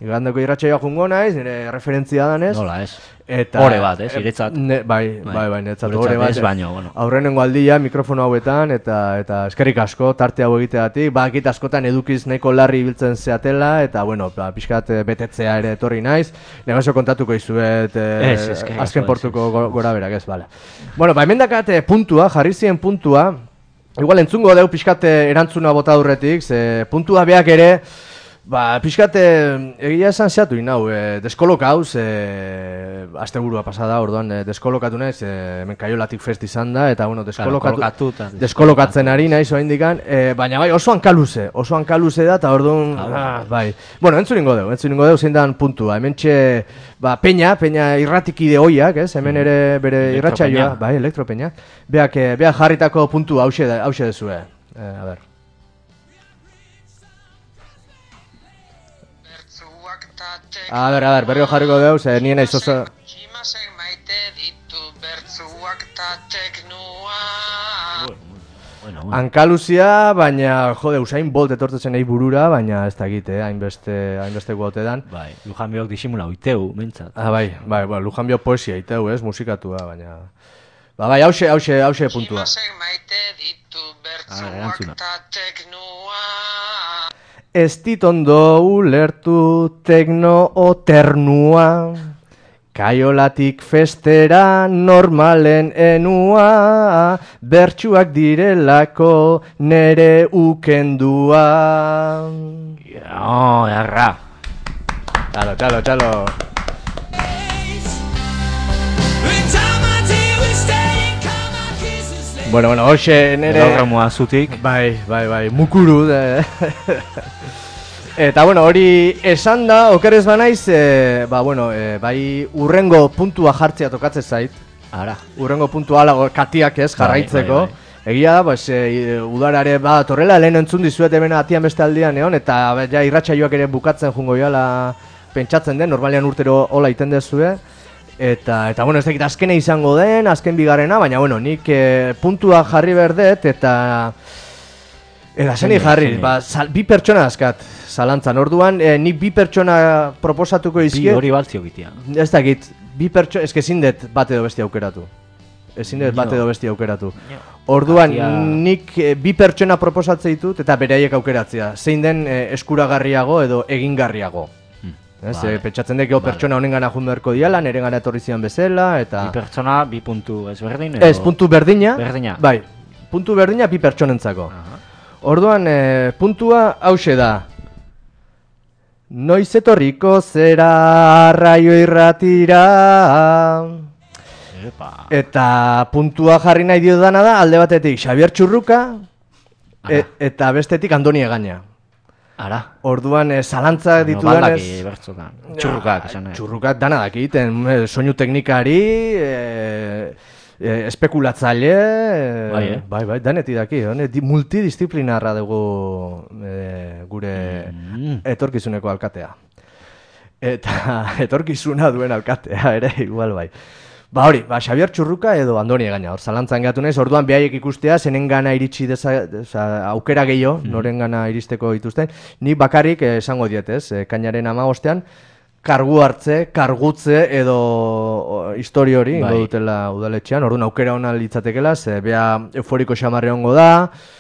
Igandeko irratsaioa jungo naiz, nire referentzia danez. Nola, ez? Eta Ore bat, ez, iretzat. Bai, netzat ore bat. Ez baino, bueno. Aurrenengo aldia mikrofono hauetan eta eskerrik asko tarte hau egiteagatik. Bakit askotan edukiz nahiko larri ibiltzen zeatela eta bueno, pixkat betetzea ere etorri naiz. Negazio kontatuko izuet azken portuko gora berak, ez, bale. Bueno, hemen dakat puntua, jarri zien puntua. Igual entzungo deu pixkat erantzuna bota aurretik, ze puntua beak ere pixkat egia esan zehatu inau, deskolokau, asteburua pasada, orduan deskolokatu naiz, hemen Kaiolatik fest izan da, eta bueno, deskolokatzen ari naiz oaindikan, baina bai oso hankaluze da, eta orduan, bai. Bueno, entzuningo deu, zein dan puntua, hemen txe, peña irratikide hoiak, ez, hemen ere bere irratsaioa, bai, elektropeña, beak jarritako puntua hause dezue, a ber. A ber, berrio jarriko deu, ze nien aiz oso... Tximasek maite ditu bertzuak ta teknua. Hankaluzia, baina, jode, usain bolt etortzen nahi burura, baina ez da egite, hainbeste guaute dan. Bai, Lujan Biok disimula oiteu, mentzat. Bai, Lujan Biok poesia iteu, ez, musikatua, baina... Bai, hause puntua. Tximasek maite ditu bertzuak ta teknua. Ez dit ondo ulertu tekno oternua, Kaiolatik festera normalen enua, bertsuak direlako nere ukendua. Erra. Txalo. Bueno, hoxe nere... Elorremoa zutik. Bai, mukuru. Eta, bueno, hori esan da, okerez banaiz, bai, urrengo puntua jartzea tokatzen zait. Ara. Urrengo puntua alago katiak ez, jarraitzeko. Bai. Egia da, udarare bat horrela, lehen entzun dizuet hemen atian beste aldean egon, eta ja irratsaioak ere bukatzen jungo joala pentsatzen den, normalean urtero hola iten dezue. Eta bueno, ez dakit azkene izango den, azken bigarrena, baina, bueno, nik puntua jarri berdet, eta zeni jarri, bi pertsona azkat zalantzan. Orduan, nik bi pertsona proposatuko izkie. Bi hori baltzio gitea. Ez dakit, bi pertsona, ezke zindet bat edo besti aukeratu. Orduan, nik bi pertsona proposatzen ditut, eta beraiek aukeratzea. Zein den eskuragarriago edo egingarriago. Pentsatzen dekio pertsona honen gana jun beharko diala, nire gana etorri zian bezala, eta... Bi pertsona, bi puntu ezberdin? Ez, puntu berdina. Berdina. Bai, puntu berdina bi pertsonentzako. Orduan, puntua hause da. Noiz etorriko zera arraio irratira. Eta puntua jarri nahi dio dana da, alde batetik Xabier Txurruka, eta bestetik Andoni Egaña. Ara. Orduan, zalantzak ditudanez... Txurrukak, esan nahi. Txurrukak dana dakiten, soinu teknikari, espekulatzaile, bai, danetik daki, multidisciplinarra dugu gure etorkizuneko alkatea. Eta etorkizuna duen alkatea ere, igual bai. Hori, Xabier Txurruka edo Andoni Egaña, hor zalantzan gatu naiz, orduan behaiek ikustea, zenen gana iritsi aukera gehiago, noren gana iristeko dituzten, nik bakarrik esango dietez, kainaren 15ean, kargu hartze, kargutze edo histori hori ingo dutela udaletxean, orduan aukera hona litzatekela, ze beha euforiko xamarre hongo da,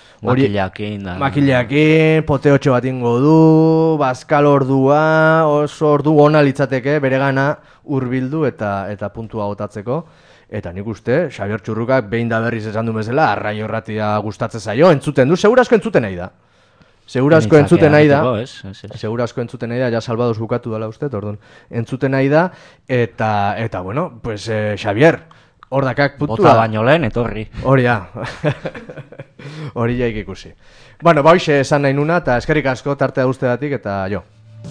Makileakin, poteotxo bat ingo du, bazkal ordua, oso ordu ona litzateke, bere gana hurbildu eta puntua botatzeko. Eta nik uste, Xabier Txurrukak behin da berriz esan du bezala, arraio irratia gustatzen zaio, entzuten du, segurasko entzuten nahi da. Segurasko entzuten nahi da, ja salbadoz bukatu dela uste, orduan entzuten nahi da, eta bueno, pues Xabier, hor dakak puntua. Bota baino lehen, etorri. Hori ja. Hori jaik ikusi. Bueno, hoxe esan nahi nuna, eta eskerrik asko tartea guztedatik, eta jo.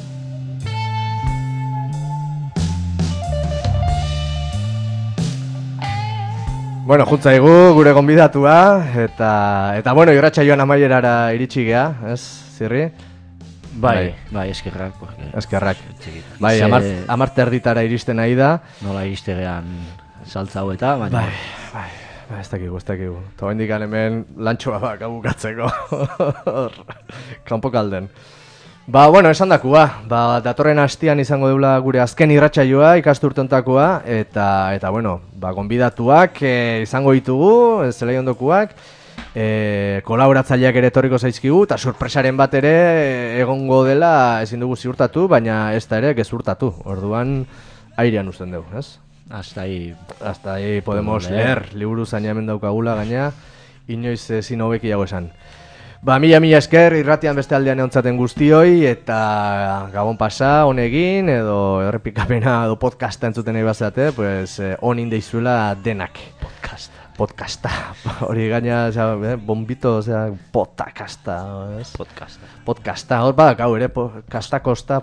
Bueno, juntzaigu gure gonbidatua, eta bueno, irratsaioan amaierara iritsi gea, ez, Zirri? Bai, eskerrak. Eskerrak. Bai, 10 erditara iristen nahi da. Nola iriste gean saltza hau eta, baina... Bai, ez dakigu. Eta hendikan hemen lantxoa bak abukatzeko. Kanpo kalden. Bueno, esan dakua, datorren astean izango deula gure azken irratsaioa ikasturtontakoa, eta bueno, gonbidatuak izango ditugu, zelaiondokuak, kolaboratzaileak ere etorriko zaizkigu, eta sorpresaren bat ere egongo dela ezin dugu ziurtatu, baina ez da ere gezurtatu, orduan airean uzten dugu, ez? Hasta ahí podemos leer, liburu zainamen daukagula gaina, inoiz ezin hobekiago esan. Mila esker, irratian beste aldean egontzaten guztioi, eta gabon pasa, honegin, edo errepikapena, edo podcasta entzuten nahi bazate, pues, honin deizuela denak. Podcasta. Hori gaina, bombito, potakasta. Podcasta, hor badakau ere, kasta.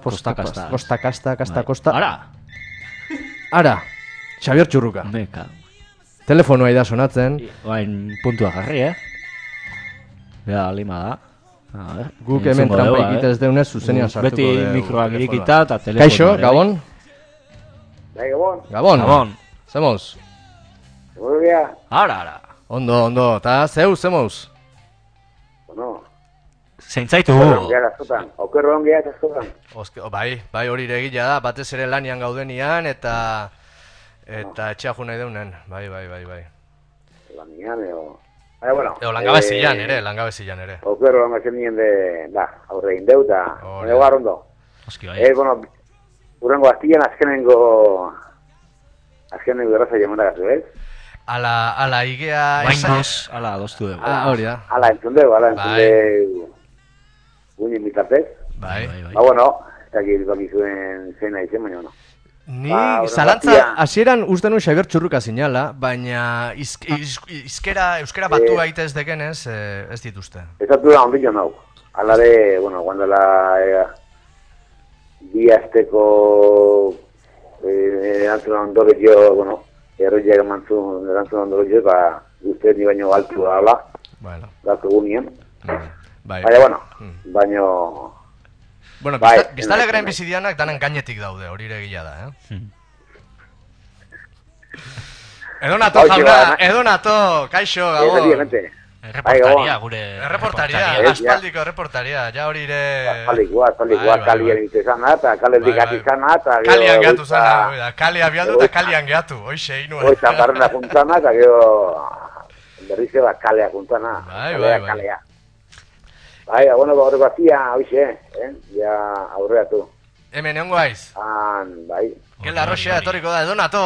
Ara, Xabier Txurruka. Beka. Telefonoa da sonatzen. Oain puntua jarri, Ja, lima da. Guk hemen trampa ikitez deunez zuzenean sartuko beti mikroak irikita eta telefonoa. Kaixo, Gabon? Bai, Gabon. Gabon. Zemoz? Seguro bia. Ara. Ondo. Ta zeu, zemoz? Bueno. Zeintzaitu. Okerro ongia eta askotan. Bai, hori regila da, batez ere lanian gaudenian eta etxeaju nahi deunen. Bai. Lanian, bueno. Langabezian ere. Okerro ongazen nien aurre indeu eta nego garrondo. Bueno, urrengo azkenengo erraza jamanda gazu, ez? Ala igea... Baingoz, ala adostu dugu. Hori da. Ala entzun dugu. Guinen bitartez. Bai. Bueno, eta gilbaki zuen zena izen, baina no. Ni zalantza hasieran uste nuen Xabier Txurruka zinala, baina euskera batu gaitez dekenez ez dituzte. Ez atu da ondillo nau. Alare, bueno, cuando bi asteko erantzuna ondorezio, bueno, erroiak emantzun erantzuna ondorezio, uste ni baino altu da ala, gatu gunien. Baina, bueno, Bueno, biztalegren bizidianak danen gainetik daude, hori regila da, Edonato, kaixo, Gabon. Erreportaria, aspaldiko erreportaria, ja hori ere... Aspaldikoa, kalien itezana, eta kaletik atizana, eta... Kalian gehatu zana, kalia bialdu eta kalian gehatu, hoxe, inua. Hoxe, aparrena juntzana, eta gero... Berrize bat kalea juntzana, kalea. Bueno, horreko azia, hoxe, ja aurreatu. Hemen egongo aiz? Bai. Gela Roxea etorriko da, Edonato.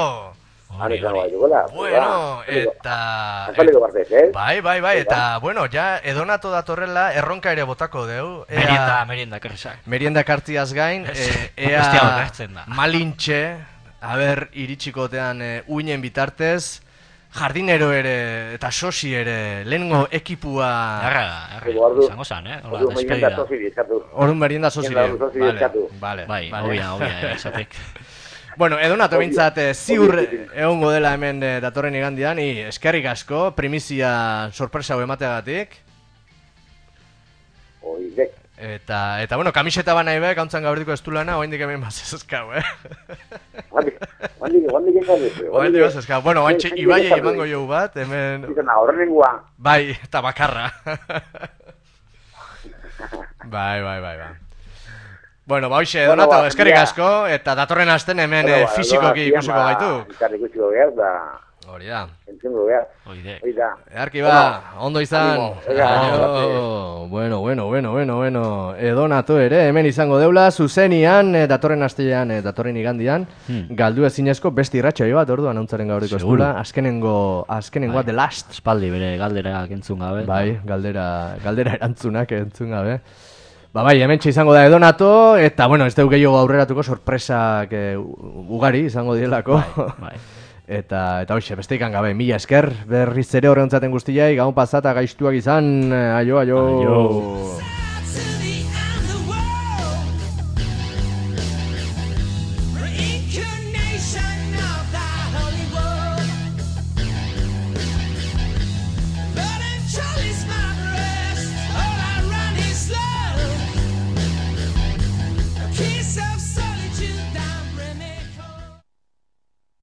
Bueno, eta... Azaleko partez, Bai, eta, bueno, ja Edonato datorrela erronka ere botako deu. Merienda kerrizak. Merienda kartziaz gain, ea malintxe, iritsikotean uinen bitartez, jardinero ere eta sosi ere, lehenengo ekipua... Izango zan, Hola, despedida. Orduan merienda sosi Vale, obia, esatek. Bueno, Edonato bintzat ziur egongo dela hemen datorren igandian, eskerrik asko, primizia sorpresa hau emateagatik. Oidek. Eta, bueno, kamiseta banai be, gauntzan gaberdiko ez du lana, oaindik hemen bazezazkau, Oaindik bazezazkau. Bueno, oaintxe Ibai emango jau bat, hemen... Horrenengua. Bai, eta bakarra. Bai. Bueno, hoxe, Edonato, eskerrik asko, eta datorren asten hemen fizikoki ikusiko gaitu. Ikusiko behar, da... Hori da. Entzungo behar. Hori da. Earki ondo izan. Bueno. Edonato ere, hemen izango deula, zuzenian, datorren astean, datorren igandian, galdu ezinezko beste irratxoi bat, orduan hauntzaren gauriko eskula, azkenengoa The Last. Espaldi bere galdera entzun gabe. Bai, galdera erantzunak entzun gabe. Bai, hementxe izango da Edonato, eta, bueno, ez dugu gehiago aurreratuko sorpresak ugari izango dielako. Bai. Eta hoxe, beste ikan gabe, mila esker, berriz ere horrentzaten guztiai, gaun pasata gaiztuak izan, aio.